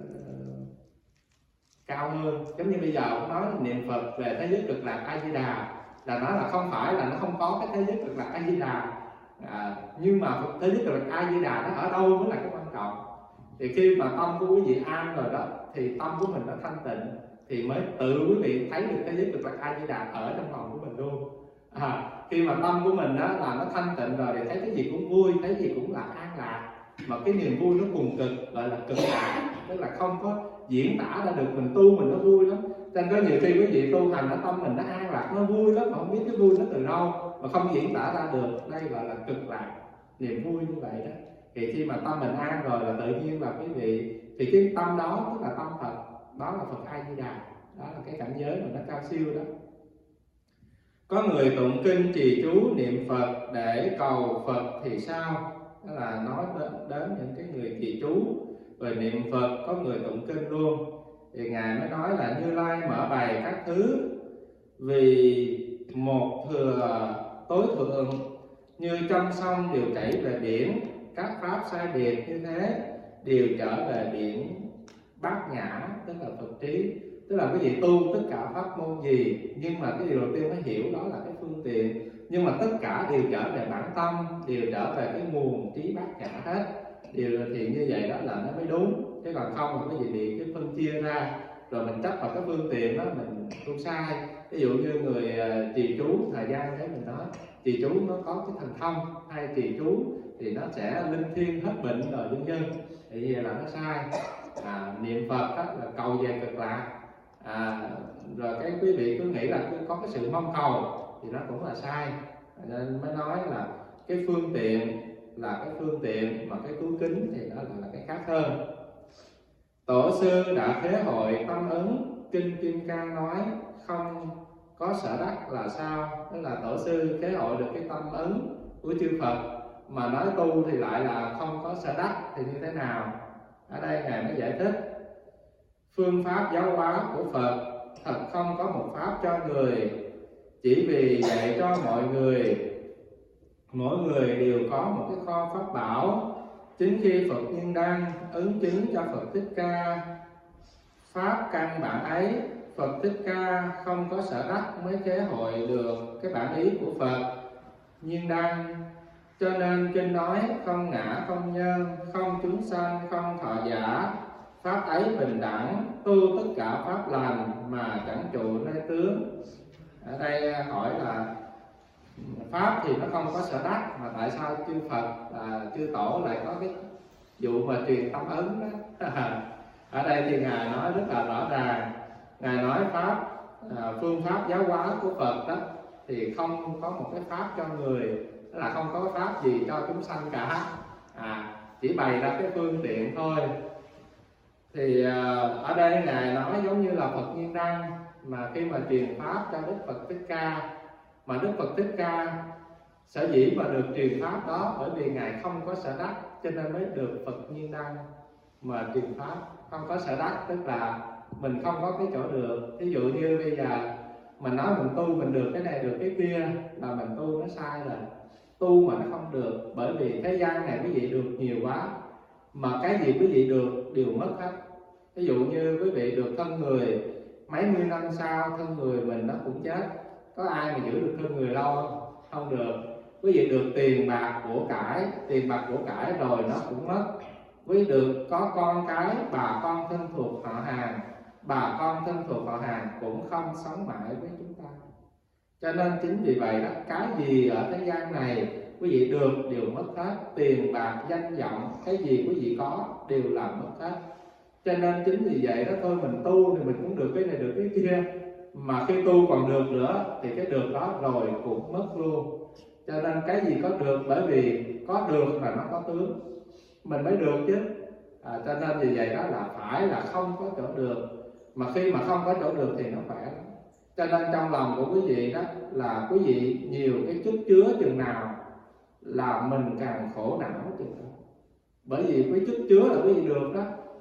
cao hơn. Giống như bây giờ cũng nói niệm Phật về thế giới cực lạc A Di Đà là nói là không phải là nó không có cái thế giới cực lạc A Di Đà, à, nhưng mà thế giới cực lạc A Di Đà nó ở đâu mới là cái quan trọng. Thì khi mà tâm của quý vị an rồi đó thì tâm của mình nó thanh tịnh, thì mới tự quý vị thấy được thế giới cực lạc A Di Đà ở trong lòng của mình luôn. À, khi mà tâm của mình đó là nó thanh tịnh rồi thì thấy cái gì cũng vui, thấy gì cũng là an lạc, mà cái niềm vui nó cùng cực, gọi là cực lạc, tức là không có diễn tả ra được. Mình tu mình nó vui lắm, cho nên có nhiều khi quý vị tu hành nó tâm mình nó an lạc, nó vui lắm mà không biết cái vui nó từ đâu, mà không diễn tả ra được. Đây gọi là cực lạc, niềm vui như vậy đó. Thì khi mà tâm mình an rồi là tự nhiên là quý vị, thì cái tâm đó tức là tâm Phật, đó là Phật A Di Đà, đó là cái cảnh giới mà nó cao siêu đó. Có người tụng kinh trì chú niệm Phật để cầu Phật thì sao? Đó là nói đến, đến những cái người trì chú rồi niệm Phật, có người tụng kinh luôn. Thì ngài mới nói là Như Lai mở bày các thứ vì một thừa tối thượng, như trong sông đều chảy về biển, các pháp sai biệt như thế đều trở về biển bát nhã, tức là Phật trí. Tức là quý vị tu tất cả pháp môn gì, nhưng mà cái điều đầu tiên phải hiểu đó là cái phương tiện, nhưng mà tất cả đều trở về bản tâm, đều trở về cái nguồn trí bát nhã hết. Điều thì như vậy đó là nó mới đúng, chứ còn không là cái gì bị cái phân chia ra rồi mình chấp vào cái phương tiện đó mình tu sai. Ví dụ như người trì chú thời gian đấy mình nói trì chú nó có cái thần thông, hay trì chú thì nó sẽ linh thiêng hết bệnh rồi vân vân, thì vậy là nó sai. À, niệm Phật đó là cầu về cực lạc. À, rồi cái quý vị cứ nghĩ là cứ có cái sự mong cầu thì nó cũng là sai. Nên mới nói là cái phương tiện là cái phương tiện, mà cái cứu kính thì đó là, là cái khác hơn. Tổ sư đã thế hội tâm ứng, kinh Kim Cang nói không có sở đắc là sao? Tức là tổ sư thế hội được cái tâm ứng của chư Phật mà nói tu thì lại là không có sở đắc thì như thế nào? Ở đây ngài mới giải thích phương pháp giáo hóa của Phật thật không có một pháp cho người, chỉ vì dạy cho mọi người mỗi người đều có một cái kho pháp bảo. Chính khi Phật Nhiên Đăng ứng chứng cho Phật Thích Ca pháp căn bản ấy, Phật Thích Ca không có sở đắc mới chế hội được cái bản ý của Phật Nhiên Đăng. Cho nên kinh nói không ngã không nhân, không chúng sanh, không thọ giả, pháp ấy bình đẳng, tu tất cả pháp lành mà chẳng trụ nơi tướng. Ở đây hỏi là pháp thì nó không có sở đắc, mà tại sao chư Phật là chư Tổ lại có cái vụ mà truyền tâm ấn đó? Ở đây thì ngài nói rất là rõ ràng. Ngài nói pháp à, phương pháp giáo hóa của Phật đó thì không có một cái pháp cho người, tức là không có pháp gì cho chúng sanh cả, à, chỉ bày ra cái phương tiện thôi. Thì à, ở đây ngài nói giống như là Phật Nhiên Đăng mà khi mà truyền pháp cho Đức Phật Thích Ca, mà Đức Phật Thích Ca sở dĩ mà được truyền pháp đó bởi vì ngài không có sở đắc, cho nên mới được Phật Nhiên Đăng mà truyền pháp. Không có sở đắc tức là mình không có cái chỗ được. Ví dụ như bây giờ mình nói mình tu mình được cái này được cái kia là mình tu nó sai rồi, tu mà nó không được, bởi vì thế gian này quý vị được nhiều quá, mà cái gì quý vị được đều mất hết. Ví dụ như quý vị được thân người, mấy mươi năm sau thân người mình nó cũng chết, có ai mà giữ được thân người lâu không? Không được. Quý vị được tiền bạc của cải, tiền bạc của cải rồi nó cũng mất. Quý vị được có con cái, bà con thân thuộc họ hàng, bà con thân thuộc họ hàng cũng không sống mãi với chúng ta. Cho nên chính vì vậy đó, cái gì ở thế gian này quý vị được đều mất hết. Tiền bạc, danh vọng, cái gì quý vị có đều là mất hết. Cho nên chính vì vậy đó thôi, mình tu thì mình cũng được cái này được cái kia, mà khi tu còn được nữa thì cái được đó rồi cũng mất luôn. Cho nên cái gì có được, bởi vì có được là nó có tướng mình mới được chứ, à, cho nên vì vậy đó là phải là không có chỗ được, mà khi mà không có chỗ được thì nó khỏe lắm. Cho nên trong lòng của quý vị đó là quý vị nhiều cái chút chứa chừng nào là mình càng khổ não chừng đó. Bởi vì cái chút chứa là quý vị được đó,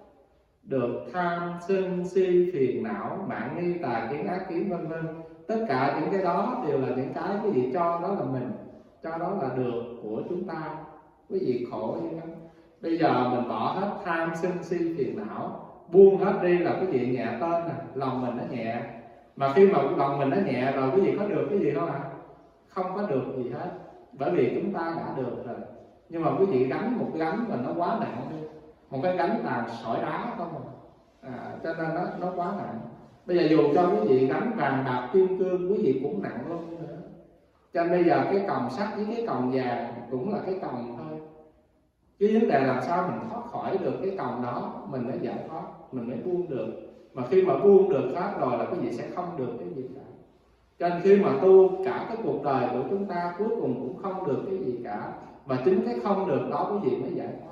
được tham sân si phiền não mạng nghi tà kiến ác kiến vân vân, tất cả những cái đó đều là những cái quý vị cho đó là mình, cho đó là được của chúng ta. Quý vị khổ như lắm. Bây giờ mình bỏ hết tham sân si phiền não, buông hết đi là quý vị nhẹ tên nè, lòng mình nó nhẹ. Mà khi mà lòng mình nó nhẹ rồi quý vị có được cái gì không ạ? À? Không có được gì hết, bởi vì chúng ta đã được rồi. Nhưng mà quý vị gánh một cái gánh mà nó quá nặng đi, một cái gánh là sỏi đá không à. À, cho nên nó nó quá nặng. Bây giờ dù cho quý vị gánh vàng bạc kim cương quý vị cũng nặng luôn nữa. Cho nên bây giờ cái còng sắt với cái còng vàng cũng là cái còng thôi. Cái vấn đề làm sao mình thoát khỏi được cái còng đó, mình mới giải thoát, mình mới buông được. Mà khi mà buông được hết rồi là quý vị sẽ không được cái gì cả. Cho nên khi mà tu cả cái cuộc đời của chúng ta cuối cùng cũng không được cái gì cả. Và chính cái không được đó quý vị mới giải thoát.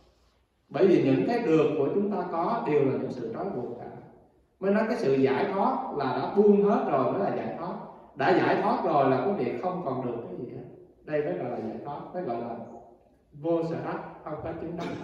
Bởi vì những cái được của chúng ta có đều là những sự trói buộc cả. Mới nói cái sự giải thoát là đã buông hết rồi mới là giải thoát. Đã giải thoát rồi là quý vị không còn được cái gì hết. Đây mới gọi là giải thoát, mới gọi là vô sở đắc, không có chứng đắc.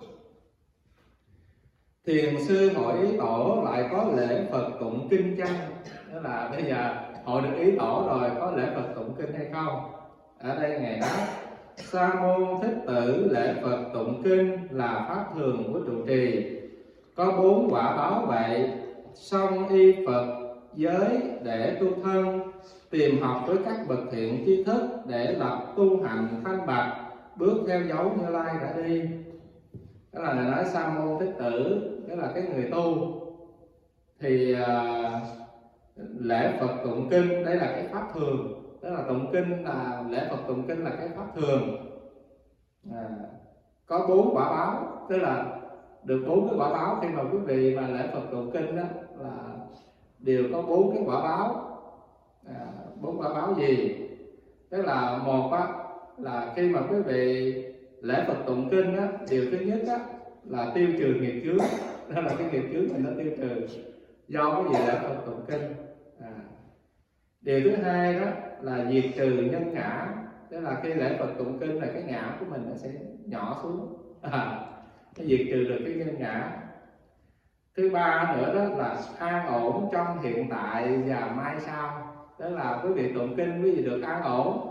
Thiền sư hỏi ý tổ lại có lễ Phật tụng kinh chăng? Đó là bây giờ hội được ý tổ rồi có lễ Phật tụng kinh hay không? Ở đây ngài nói Sa môn Thích Tử lễ Phật tụng kinh là pháp thường của trụ trì, có bốn quả báo vậy, song y Phật giới để tu thân, tìm học với các bậc thiện tri thức để lập tu hành thanh bạch, bước theo dấu Như Lai đã đi. Đó là người nói Sa môn Thích Tử, đó là cái người tu thì uh, lễ Phật tụng kinh đây là cái pháp thường. Tức là tụng kinh là lễ Phật tụng kinh là cái pháp thường, à, có bốn quả báo, tức là được bốn cái quả báo. Khi mà quý vị mà lễ Phật tụng kinh đó là đều có bốn cái quả báo. À, bốn quả báo gì? Tức là một á, là khi mà quý vị lễ Phật tụng kinh á, điều thứ nhất á, là tiêu trừ nghiệp chướng. Đó là cái nghiệp chướng này nó tiêu trừ do cái gì lễ Phật tụng kinh. À, điều thứ hai đó là diệt trừ nhân ngã. Tức là khi lễ Phật tụng kinh là cái ngã của mình nó sẽ nhỏ xuống, à, nó diệt trừ được cái nhân ngã. Thứ ba nữa đó là an ổn trong hiện tại và mai sau. Tức là quý vị tụng kinh quý vị được an ổn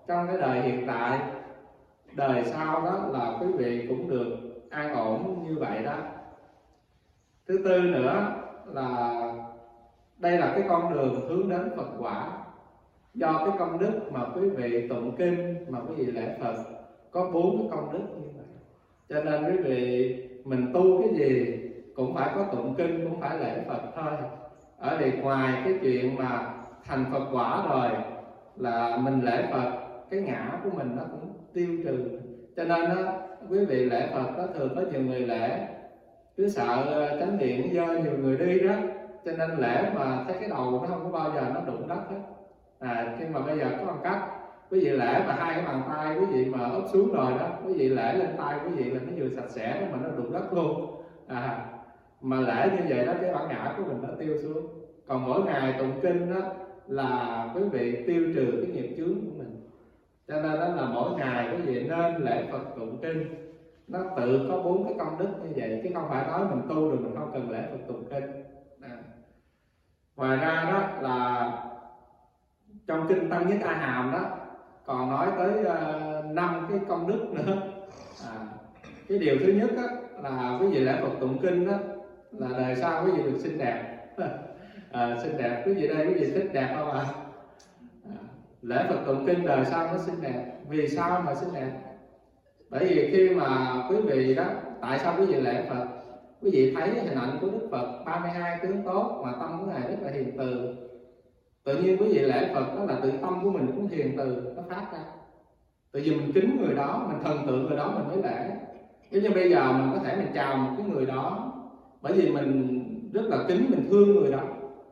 trong cái đời hiện tại, đời sau đó là quý vị cũng được an ổn như vậy đó. Thứ tư nữa là đây là cái con đường hướng đến Phật quả. Do cái công đức mà quý vị tụng kinh, mà quý vị lễ Phật có bốn cái công đức như vậy, cho nên quý vị mình tu cái gì cũng phải có tụng kinh, cũng phải lễ Phật thôi. Ở đây ngoài cái chuyện mà thành Phật quả rồi là mình lễ Phật, cái ngã của mình nó cũng tiêu trừ. Cho nên đó, quý vị lễ Phật đó, thường có nhiều người lễ cứ sợ chánh điện dơ nhiều người đi đó, cho nên lễ mà thấy cái đầu nó không có bao giờ nó đụng đất hết. À, nhưng mà bây giờ có một cách, quý vị lễ mà hai cái bàn tay quý vị mà úp xuống rồi đó, quý vị lễ lên tay quý vị là nó vừa sạch sẽ đó, mà nó đụng đất luôn. À, mà lễ như vậy đó, cái bản ngã của mình nó tiêu xuống. Còn mỗi ngày tụng kinh đó là quý vị tiêu trừ cái nghiệp chướng của mình. Cho nên đó là mỗi ngày quý vị nên lễ Phật tụng kinh. Nó tự có bốn cái công đức như vậy, chứ không phải nói mình tu rồi mình không cần lễ Phật tụng kinh. À. Ngoài ra đó là trong kinh Tăng Nhất A Hàm đó còn nói tới năm uh, cái công đức nữa. À, cái điều thứ nhất đó, là quý vị lễ Phật tụng kinh đó là đời sau quý vị được xinh đẹp. À, xinh đẹp, quý vị đây quý vị thích đẹp không ạ? À, lễ Phật tụng kinh đời sau nó xinh đẹp. Vì sao mà xinh đẹp? Bởi vì khi mà quý vị đó, tại sao quý vị lễ Phật? Quý vị thấy hình ảnh của Đức Phật ba mươi hai tướng tốt mà tâm của Ngài rất là hiền từ. Tự nhiên quý vị lễ Phật đó là tự tâm của mình cũng hiền từ, nó phát ra. Tự vì mình kính người đó, mình thần tượng người đó mình mới lễ. Chứ như bây giờ mình có thể mình chào một cái người đó bởi vì mình rất là kính, mình thương người đó.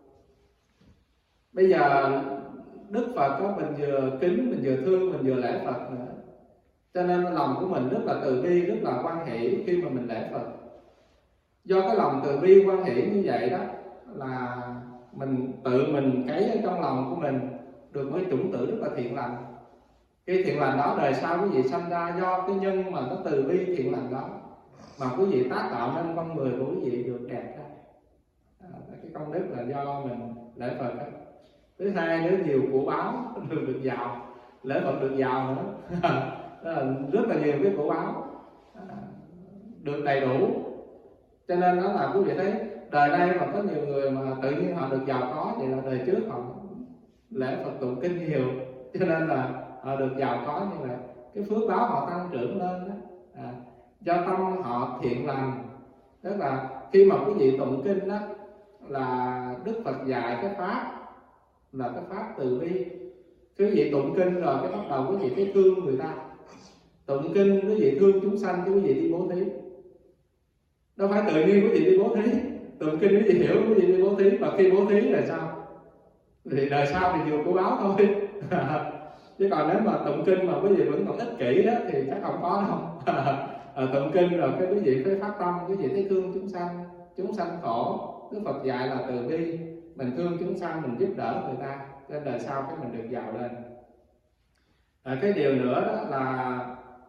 Bây giờ Đức Phật đó, mình vừa kính, mình vừa thương, mình vừa lễ Phật nữa. Cho nên lòng của mình rất là từ bi, rất là hoan hỷ khi mà mình lễ Phật. Do cái lòng từ bi hoan hỷ như vậy đó là mình tự mình cấy ở trong lòng của mình được một cái chủng tử rất là thiện lành. Cái thiện lành đó đời sau quý vị sanh ra do cái nhân mà nó từ bi thiện lành đó mà quý vị tác tạo nên con người của quý vị được đẹp ra. À, cái công đức là do mình lễ Phật đó. Thứ hai nữa, nhiều của báo được được giàu, lễ Phật được giàu nữa. Đó là rất là nhiều cái của báo à, được đầy đủ. Cho nên đó là quý vị thấy đời nay mà có nhiều người mà tự nhiên họ được giàu có, vậy là đời trước họ lễ Phật tụng kinh nhiều, cho nên là họ được giàu có như vậy. Cái phước báo họ tăng trưởng lên đó. À, do tâm họ thiện lành. Tức là khi mà quý vị tụng kinh đó là Đức Phật dạy cái pháp là cái pháp từ bi. Quý vị tụng kinh rồi cái bắt đầu quý vị thấy thương người ta. Tụng kinh quý vị thương chúng sanh, quý vị đi bố thí. Đâu phải tự nhiên quý vị đi bố thí. Tụng kinh quý vị hiểu quý vị đi bố thí, và khi bố thí là sao? Thì đời sau thì nhiều của báo thôi. Chứ còn nếu mà tụng kinh mà quý vị vẫn còn ích kỷ đó thì chắc không có đâu. À, tụng kinh rồi cái quý vị phải phát tâm, quý vị thấy thương chúng sanh, chúng sanh khổ. Đức Phật dạy là từ bi, mình thương chúng sanh, mình giúp đỡ người ta, nên đời sau cái mình được giàu lên. À, cái điều nữa đó là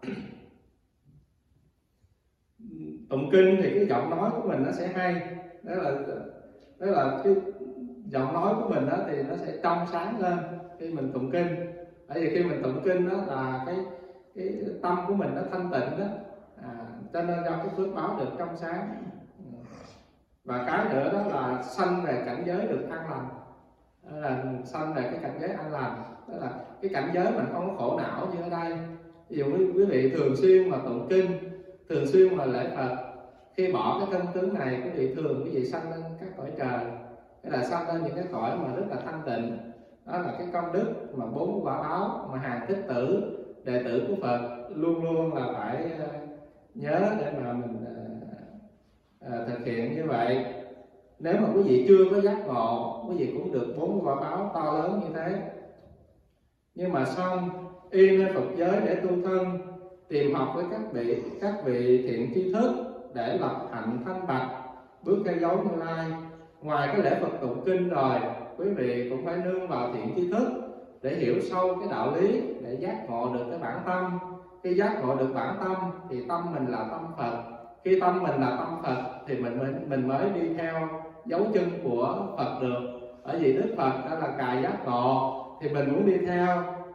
tụng kinh thì cái giọng nói của mình nó sẽ hay. Đó là, đó là cái giọng nói của mình đó thì nó sẽ trong sáng lên khi mình tụng kinh. Bởi vì khi mình tụng kinh đó là cái, cái tâm của mình nó thanh tịnh đó. À, cho nên do cái phước báo được trong sáng. Và cái nữa đó là sanh về cảnh giới được an lành. Đó là sanh về cái cảnh giới an lành. Đó là cái cảnh giới mình không có khổ não như ở đây. Ví dụ quý vị thường xuyên mà tụng kinh, thường xuyên mà lễ Phật, khi bỏ cái thân tướng này quý vị thường quý vị sanh lên các cõi trời, hay là sanh lên những cái cõi mà rất là thanh tịnh. Đó là cái công đức mà bốn quả báo mà hàng thích tử, đệ tử của Phật luôn luôn là phải nhớ để mà mình à, thực hiện như vậy. Nếu mà quý vị chưa có giác ngộ, quý vị cũng được bốn quả báo to lớn như thế. Nhưng mà xong y nơi Phật giới để tu thân, tìm học với các vị các vị thiện tri thức để lập hạnh thanh bạch, bước theo dấu Như Lai. Ngoài cái lễ Phật tụng kinh rồi, quý vị cũng phải nương vào thiện tri thức để hiểu sâu cái đạo lý, để giác ngộ được cái bản tâm. Khi giác ngộ được bản tâm thì tâm mình là tâm Phật. Khi tâm mình là tâm Phật thì mình mới, mình mới đi theo dấu chân của Phật được. Bởi vì Đức Phật đã là cài giác ngộ thì mình muốn đi theo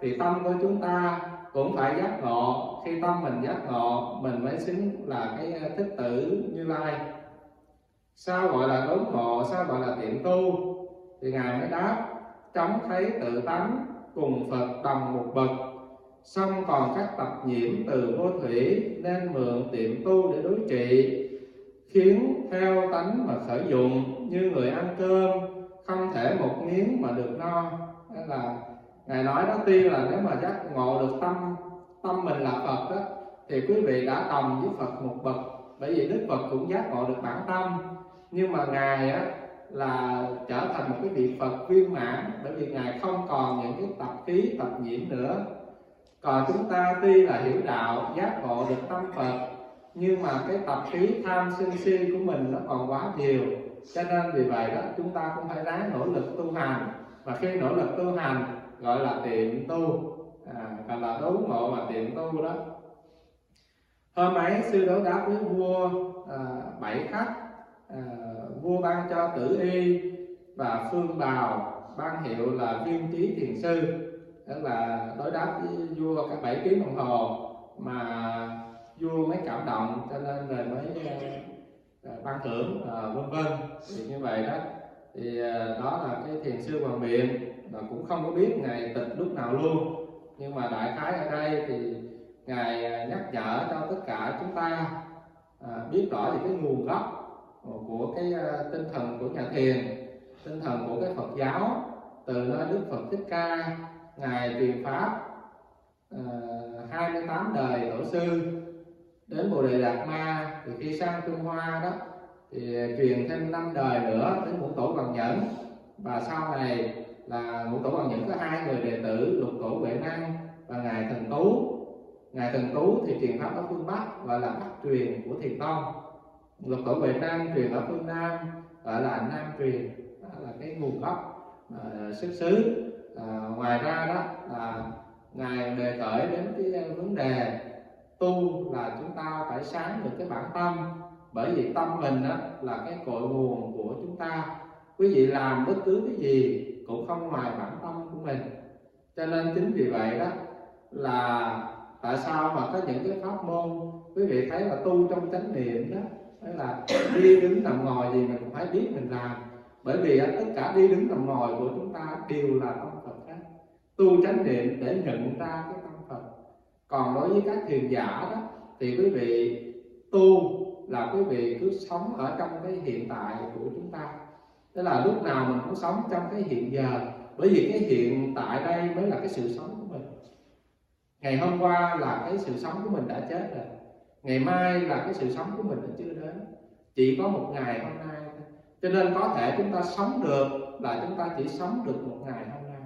thì tâm của chúng ta cũng phải giác ngộ. Khi tâm mình giác ngộ, mình mới xứng là cái thích tử Như Lai. Sao gọi là đốn ngộ, sao gọi là tiệm tu? Thì Ngài mới đáp: trống thấy tự tánh, cùng Phật đồng một bậc, xong còn các tập nhiễm từ vô thủy, nên mượn tiệm tu để đối trị, khiến theo tánh mà khởi dụng, như người ăn cơm, không thể một miếng mà được no. Đó là Ngài nói đó, tiên là nếu mà giác ngộ được tâm tâm mình là Phật đó, thì quý vị đã đồng với Phật một bậc. Bởi vì Đức Phật cũng giác ngộ được bản tâm, nhưng mà Ngài á, là trở thành một cái vị Phật viên mãn, bởi vì Ngài không còn những cái tập khí, tập nhiễm nữa. Còn chúng ta tuy là hiểu đạo, giác ngộ được tâm Phật, nhưng mà cái tập khí tham sân si của mình nó còn quá nhiều. Cho nên vì vậy đó, chúng ta cũng phải ráng nỗ lực tu hành. Và khi nỗ lực tu hành gọi là tiệm tu, à, gọi là đốn ngộ và tiệm tu đó. Hôm ấy sư đối đáp với vua à, bảy khách, à, vua ban cho Tử Y và Phương Bào, ban hiệu là Viên Trí Thiền Sư. Đó là đối đáp với vua cả bảy tiếng đồng hồ mà vua mới cảm động, cho nên rồi mới uh, ban thưởng uh, vân vân. Thì như vậy đó, thì uh, đó là cái Thiền Sư Hoàng Biện, và cũng không có biết Ngài tịch lúc nào luôn. Nhưng mà đại khái ở đây thì Ngài nhắc nhở cho tất cả chúng ta uh, biết rõ về cái nguồn gốc của cái uh, tinh thần của nhà thiền, tinh thần của cái Phật giáo, từ nơi Đức Phật Thích Ca Ngài truyền pháp uh, hai mươi tám đời tổ sư đến Bồ Đề Đạt Ma. Thì khi sang Trung Hoa đó thì truyền thêm năm đời nữa đến Ngũ Tổ Bằng Nhẫn, và sau này là Ngũ Tổ Bằng Nhẫn có hai người đệ tử, Lục Tổ Huệ Năng và Ngài Thần Tú. Ngài Thần Tú thì truyền pháp ở phương Bắc, gọi là Bắc truyền của Thiền Tông. Lục Tổ Huệ Năng truyền ở phương Nam, gọi là Nam truyền. Đó là cái nguồn gốc uh, xuất xứ. Uh, ngoài ra đó là Ngài đề cởi đến cái vấn đề tu là chúng ta phải sáng được cái bản tâm, bởi vì tâm mình đó là cái cội nguồn của chúng ta. Quý vị làm bất cứ cái gì cũng không ngoài bản tâm của mình. Cho nên chính vì vậy đó là tại sao mà có những cái pháp môn quý vị thấy là tu trong chánh niệm đó, đó là đi đứng nằm ngồi gì mình cũng phải biết mình làm. Bởi vì tất cả đi đứng nằm ngồi của chúng ta đều là tâm Phật hết. Tu chánh niệm để nhận ra cái tâm Phật. Còn đối với các thiền giả đó thì quý vị tu là quý vị cứ sống ở trong cái hiện tại của chúng ta. Tức là lúc nào mình cũng sống trong cái hiện giờ. Bởi vì cái hiện tại đây mới là cái sự sống của mình. Ngày hôm qua là cái sự sống của mình đã chết rồi, ngày mai là cái sự sống của mình đã chưa đến. Chỉ có một ngày hôm nay thôi. Cho nên có thể chúng ta sống được là chúng ta chỉ sống được một ngày hôm nay.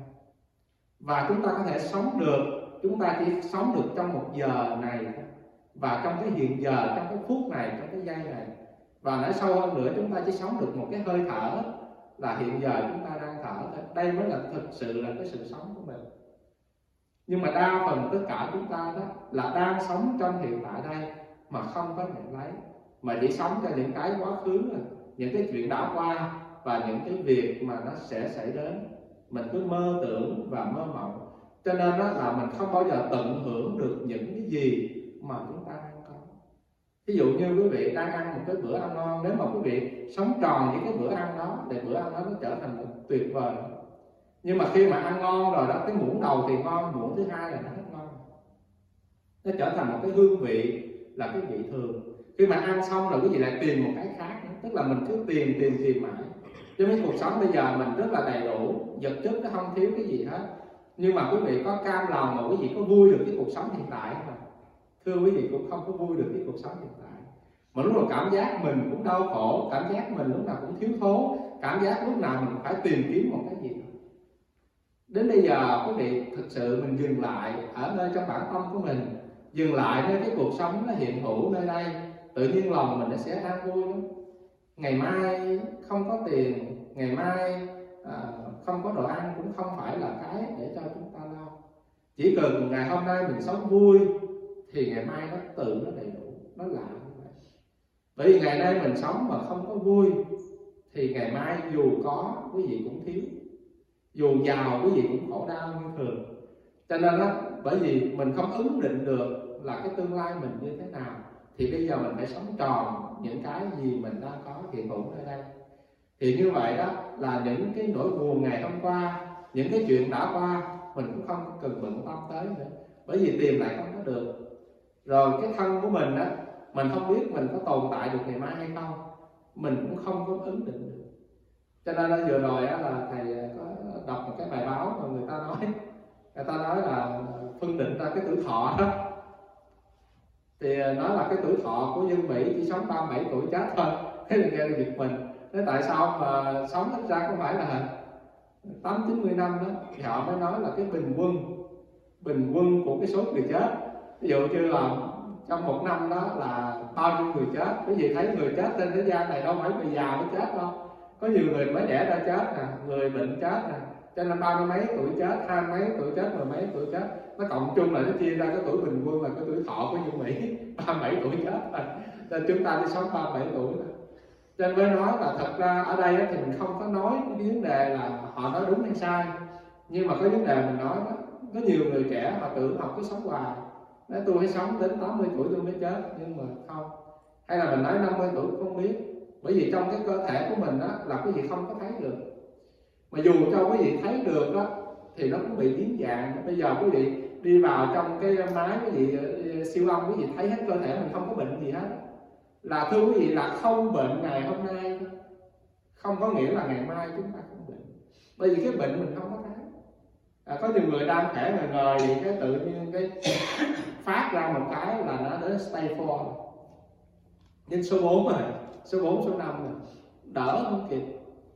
Và chúng ta có thể sống được, chúng ta chỉ sống được trong một giờ này thôi. Và trong cái hiện giờ, trong cái phút này, trong cái giây này. Và nói sâu hơn nữa, chúng ta chỉ sống được một cái hơi thở, là hiện giờ chúng ta đang thở thôi. Đây mới là thực sự là cái sự sống của mình. Nhưng mà đa phần tất cả chúng ta đó là đang sống trong hiện tại đây mà không có nhận lấy, mà chỉ sống cho những cái quá khứ, những cái chuyện đã qua và những cái việc mà nó sẽ xảy đến. Mình cứ mơ tưởng và mơ mộng. Cho nên đó là mình không bao giờ tận hưởng được những cái gì mà chúng ta đang có. Ví dụ như quý vị đang ăn một cái bữa ăn ngon, nếu mà quý vị sống tròn với cái bữa ăn đó thì bữa ăn đó nó trở thành một tuyệt vời. Nhưng mà khi mà ăn ngon rồi đó, cái muỗng đầu thì ngon, muỗng thứ hai là nó hết ngon. Nó trở thành một cái hương vị là cái vị thường. Khi mà ăn xong rồi quý vị lại tìm một cái khác nữa. Tức là mình cứ tìm tìm tìm mãi. Cho nên cuộc sống bây giờ mình rất là đầy đủ, vật chất nó không thiếu cái gì hết. Nhưng mà quý vị có cam lòng mà quý vị có vui được cái cuộc sống hiện tại không? Thưa quý vị, cũng không có vui được cái cuộc sống hiện tại. Mà lúc nào cảm giác mình cũng đau khổ, cảm giác mình lúc nào cũng thiếu thốn, cảm giác lúc nào mình phải tìm kiếm một cái gì. Đến bây giờ quý vị thực sự mình dừng lại ở nơi trong bản tâm của mình, dừng lại nơi cái cuộc sống nó hiện hữu nơi đây, tự nhiên lòng mình nó sẽ an vui lắm. Ngày mai không có tiền, ngày mai à, không có đồ ăn cũng không phải là cái để cho chúng ta lo. Chỉ cần ngày hôm nay mình sống vui thì ngày mai nó tự nó đầy đủ, nó lạ như vậy. Bởi vì ngày nay mình sống mà không có vui thì ngày mai dù có quý vị cũng thiếu, dù giàu quý vị cũng khổ đau như thường. Cho nên đó, bởi vì mình không ứng định được là cái tương lai mình như thế nào, thì bây giờ mình phải sống tròn những cái gì mình đang có hiện hữu ở đây. Thì như vậy đó là những cái nỗi buồn ngày hôm qua, những cái chuyện đã qua, mình cũng không cần bận tâm tới nữa, bởi vì tìm lại không có được. Rồi cái thân của mình á, mình không biết mình có tồn tại được ngày mai hay không, mình cũng không có ứng định được. Cho nên là vừa rồi á, là thầy có đọc một cái bài báo mà người ta nói, người ta nói là phân định ra cái tuổi thọ đó, thì nói là cái tuổi thọ của dân Mỹ chỉ sống ba mươi bảy tuổi chết thôi. Thế là nghe là giật mình. Thế tại sao mà sống ít ra có phải là tám chín mươi năm đó, thì họ mới nói là cái bình quân bình quân của cái số người chết. Ví dụ như là trong một năm đó là bao nhiêu người chết. Quý vị thấy người chết trên thế gian này đâu phải người già mới chết đâu, có nhiều người mới đẻ ra chết nè, người bệnh chết nè, cho nên ba mươi mấy tuổi chết, hai mươi mấy tuổi chết, mười mấy tuổi chết, nó cộng chung là nó chia ra cái tuổi bình quân là cái tuổi thọ của dân Mỹ ba mươi bảy tuổi chết rồi. Nên chúng ta đi sống ba mươi bảy tuổi rồi. Cho nên mới nói là thật ra ở đây thì mình không có nói cái vấn đề là họ nói đúng hay sai, nhưng mà có vấn đề mình nói đó, có nhiều người trẻ họ tưởng họ cứ sống hoài, nói tôi phải sống đến tám mươi tuổi tôi mới chết, nhưng mà không. Hay là mình nói năm mươi tuổi cũng không biết, bởi vì trong cái cơ thể của mình đó là quý vị không có thấy được. Mà dù cho quý vị thấy được đó thì nó cũng bị biến dạng. Bây giờ quý vị đi vào trong cái máy quý vị siêu âm, quý vị thấy hết cơ thể mình không có bệnh gì hết, là thưa quý vị là không bệnh ngày hôm nay, không có nghĩa là ngày mai chúng ta không bệnh, bởi vì cái bệnh mình không có thấy. À, có nhiều người đang khỏe ngời ngời thì cái tự nhiên cái phát ra một cái là nó đến stage four, nhưng số bốn rồi, số bốn, số năm rồi, đỡ không kịp.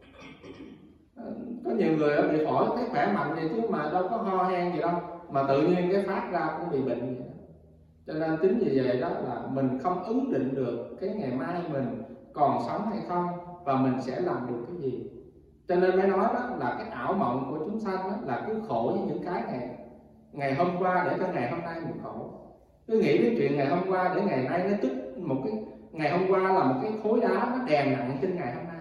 Có nhiều người bị phổi thấy khỏe mạnh vậy chứ mà đâu có ho hen gì đâu, mà tự nhiên cái phát ra cũng bị bệnh vậy. Cho nên chính vì vậy đó là mình không ứng định được cái ngày mai mình còn sống hay không, và mình sẽ làm được cái gì. Cho nên mới nói đó là cái ảo mộng của chúng sanh đó là cứ khổ với những cái ngày ngày hôm qua để cho ngày hôm nay mình khổ. Cứ nghĩ đến chuyện ngày hôm qua để ngày nay nó tích một cái ngày hôm qua là một cái khối đá nó đè nặng trên ngày hôm nay.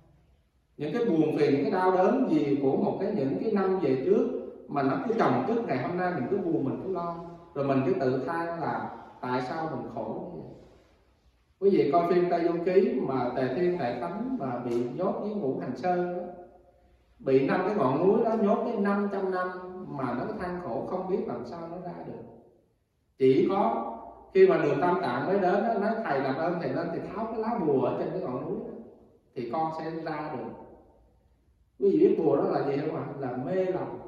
Những cái buồn phiền, những cái đau đớn gì của một cái những cái năm về trước mà nó cứ chồng chất, ngày hôm nay mình cứ buồn, mình cứ lo, rồi mình cứ tự than là tại sao mình khổ như vậy. Quý vị coi phim Tây Du Ký mà Tề Thiên Đại Thánh mà bị nhốt với Ngũ Hành Sơn đó, bị năm cái ngọn núi đó nhốt tới năm trăm năm mà nó than khổ không biết làm sao nó ra được. Chỉ có khi mà Đường Tam Tạng mới đến đó, nói thầy làm ơn thầy lên thì tháo cái lá bùa ở trên cái ngọn núi đó, thì con sẽ ra được. Quý vị biết bùa đó là gì không ạ? Là mê lòng.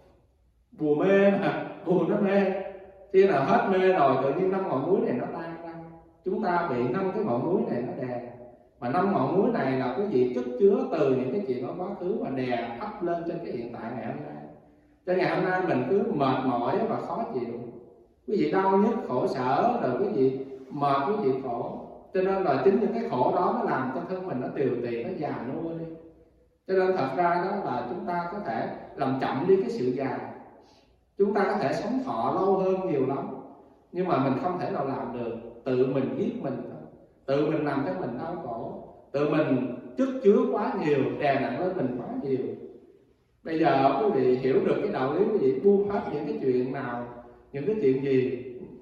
Bùa mê mà, bùa nó mê. Khi nào hết mê rồi tự nhiên năm ngọn núi này nó tan ra. Chúng ta bị năm cái ngọn núi này nó đè. Mà năm ngọn núi này là quý vị chất chứa từ những cái chuyện đó quá khứ và đè ấp lên trên cái hiện tại ngày hôm nay. Cho ngày hôm nay mình cứ mệt mỏi và khó chịu, quý vị đau nhức khổ sở, rồi quý vị mệt, quý vị khổ. Cho nên là chính những cái khổ đó nó làm cho thân mình nó tiều tụy, nó già nua đi. Cho nên thật ra đó là chúng ta có thể làm chậm đi cái sự già, chúng ta có thể sống thọ lâu hơn nhiều lắm, nhưng mà mình không thể nào làm được. Tự mình giết mình thôi, tự mình làm cho mình đau khổ, tự mình chất chứa quá nhiều, đè nặng lên mình quá nhiều. Bây giờ quý vị hiểu được cái đạo lý, quý vị buông hết những cái chuyện nào, những cái chuyện gì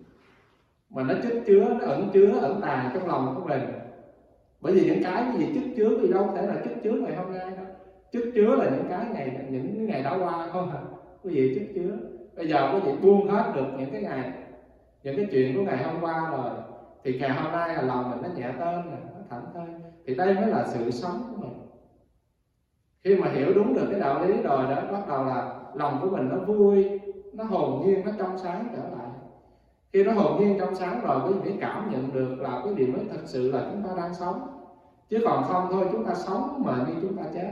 mà nó chất chứa, nó ẩn chứa, ẩn tàng trong lòng của mình. Bởi vì những cái gì chất chứa thì đâu thể là chất chứa ngày hôm nay đâu. Chất chứa là những cái ngày những ngày đã qua không hả? Quý vị chất chứa. Bây giờ quý vị buông hết được những cái ngày, những cái chuyện của ngày hôm qua rồi, thì ngày hôm nay là lòng mình nó nhẹ tên, nó thảnh thơi. Thì đây mới là sự sống của mình. Khi mà hiểu đúng được cái đạo lý rồi đó, bắt đầu là lòng của mình nó vui, nó hồn nhiên, nó trong sáng trở lại. Khi nó hồn nhiên trong sáng rồi, quý vị cảm nhận được là quý vị mới thật sự là chúng ta đang sống. Chứ còn không thôi, chúng ta sống mà như chúng ta chết.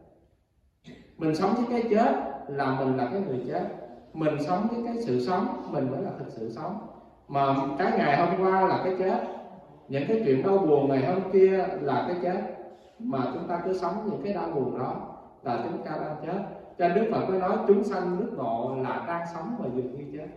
Mình sống với cái chết là mình là cái người chết. Mình sống với cái sự sống, mình mới là thực sự sống. Mà cái ngày hôm qua là cái chết, những cái chuyện đau buồn ngày hôm kia là cái chết. Mà chúng ta cứ sống những cái đau buồn đó là chúng ta đang chết. Cho nên Đức Phật mới nói chúng sanh nước ngộ là đang sống mà dường như chết.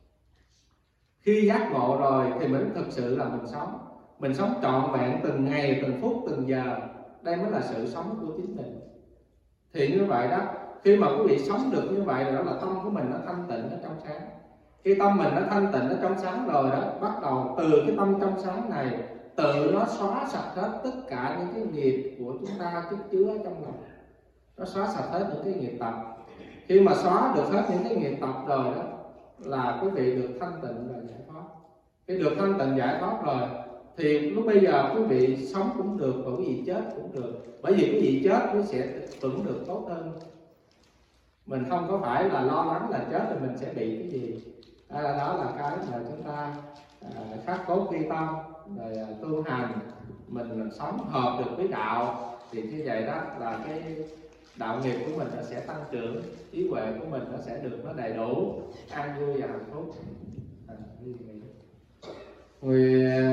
Khi giác ngộ rồi thì mình thực sự là mình sống. Mình sống trọn vẹn từng ngày, từng phút, từng giờ. Đây mới là sự sống của chính mình. Thì như vậy đó Khi mà quý vị sống được như vậy, đó là tâm của mình nó thanh tịnh, nó trong sáng. Khi tâm mình nó thanh tịnh, nó trong sáng rồi đó, bắt đầu từ cái tâm trong sáng này tự nó xóa sạch hết tất cả những cái nghiệp của chúng ta chất chứa trong lòng. Nó xóa sạch hết những cái nghiệp tập. Khi mà xóa được hết những cái nghiệp tập rồi đó, là quý vị được thanh tịnh và giải thoát. Khi được thanh tịnh giải thoát rồi thì lúc bây giờ quý vị sống cũng được và quý vị chết cũng được. Bởi vì quý vị chết quý sẽ vẫn được tốt hơn. Mình không có phải là lo lắng là chết rồi mình sẽ bị cái gì. À, đó là cái mà chúng ta à, khắc cốt ghi tâm rồi à, tu hành, mình sống hợp được với đạo, thì như vậy đó là cái đạo nghiệp của mình nó sẽ tăng trưởng, trí huệ của mình nó sẽ được nó đầy đủ, an vui và hạnh phúc. À, người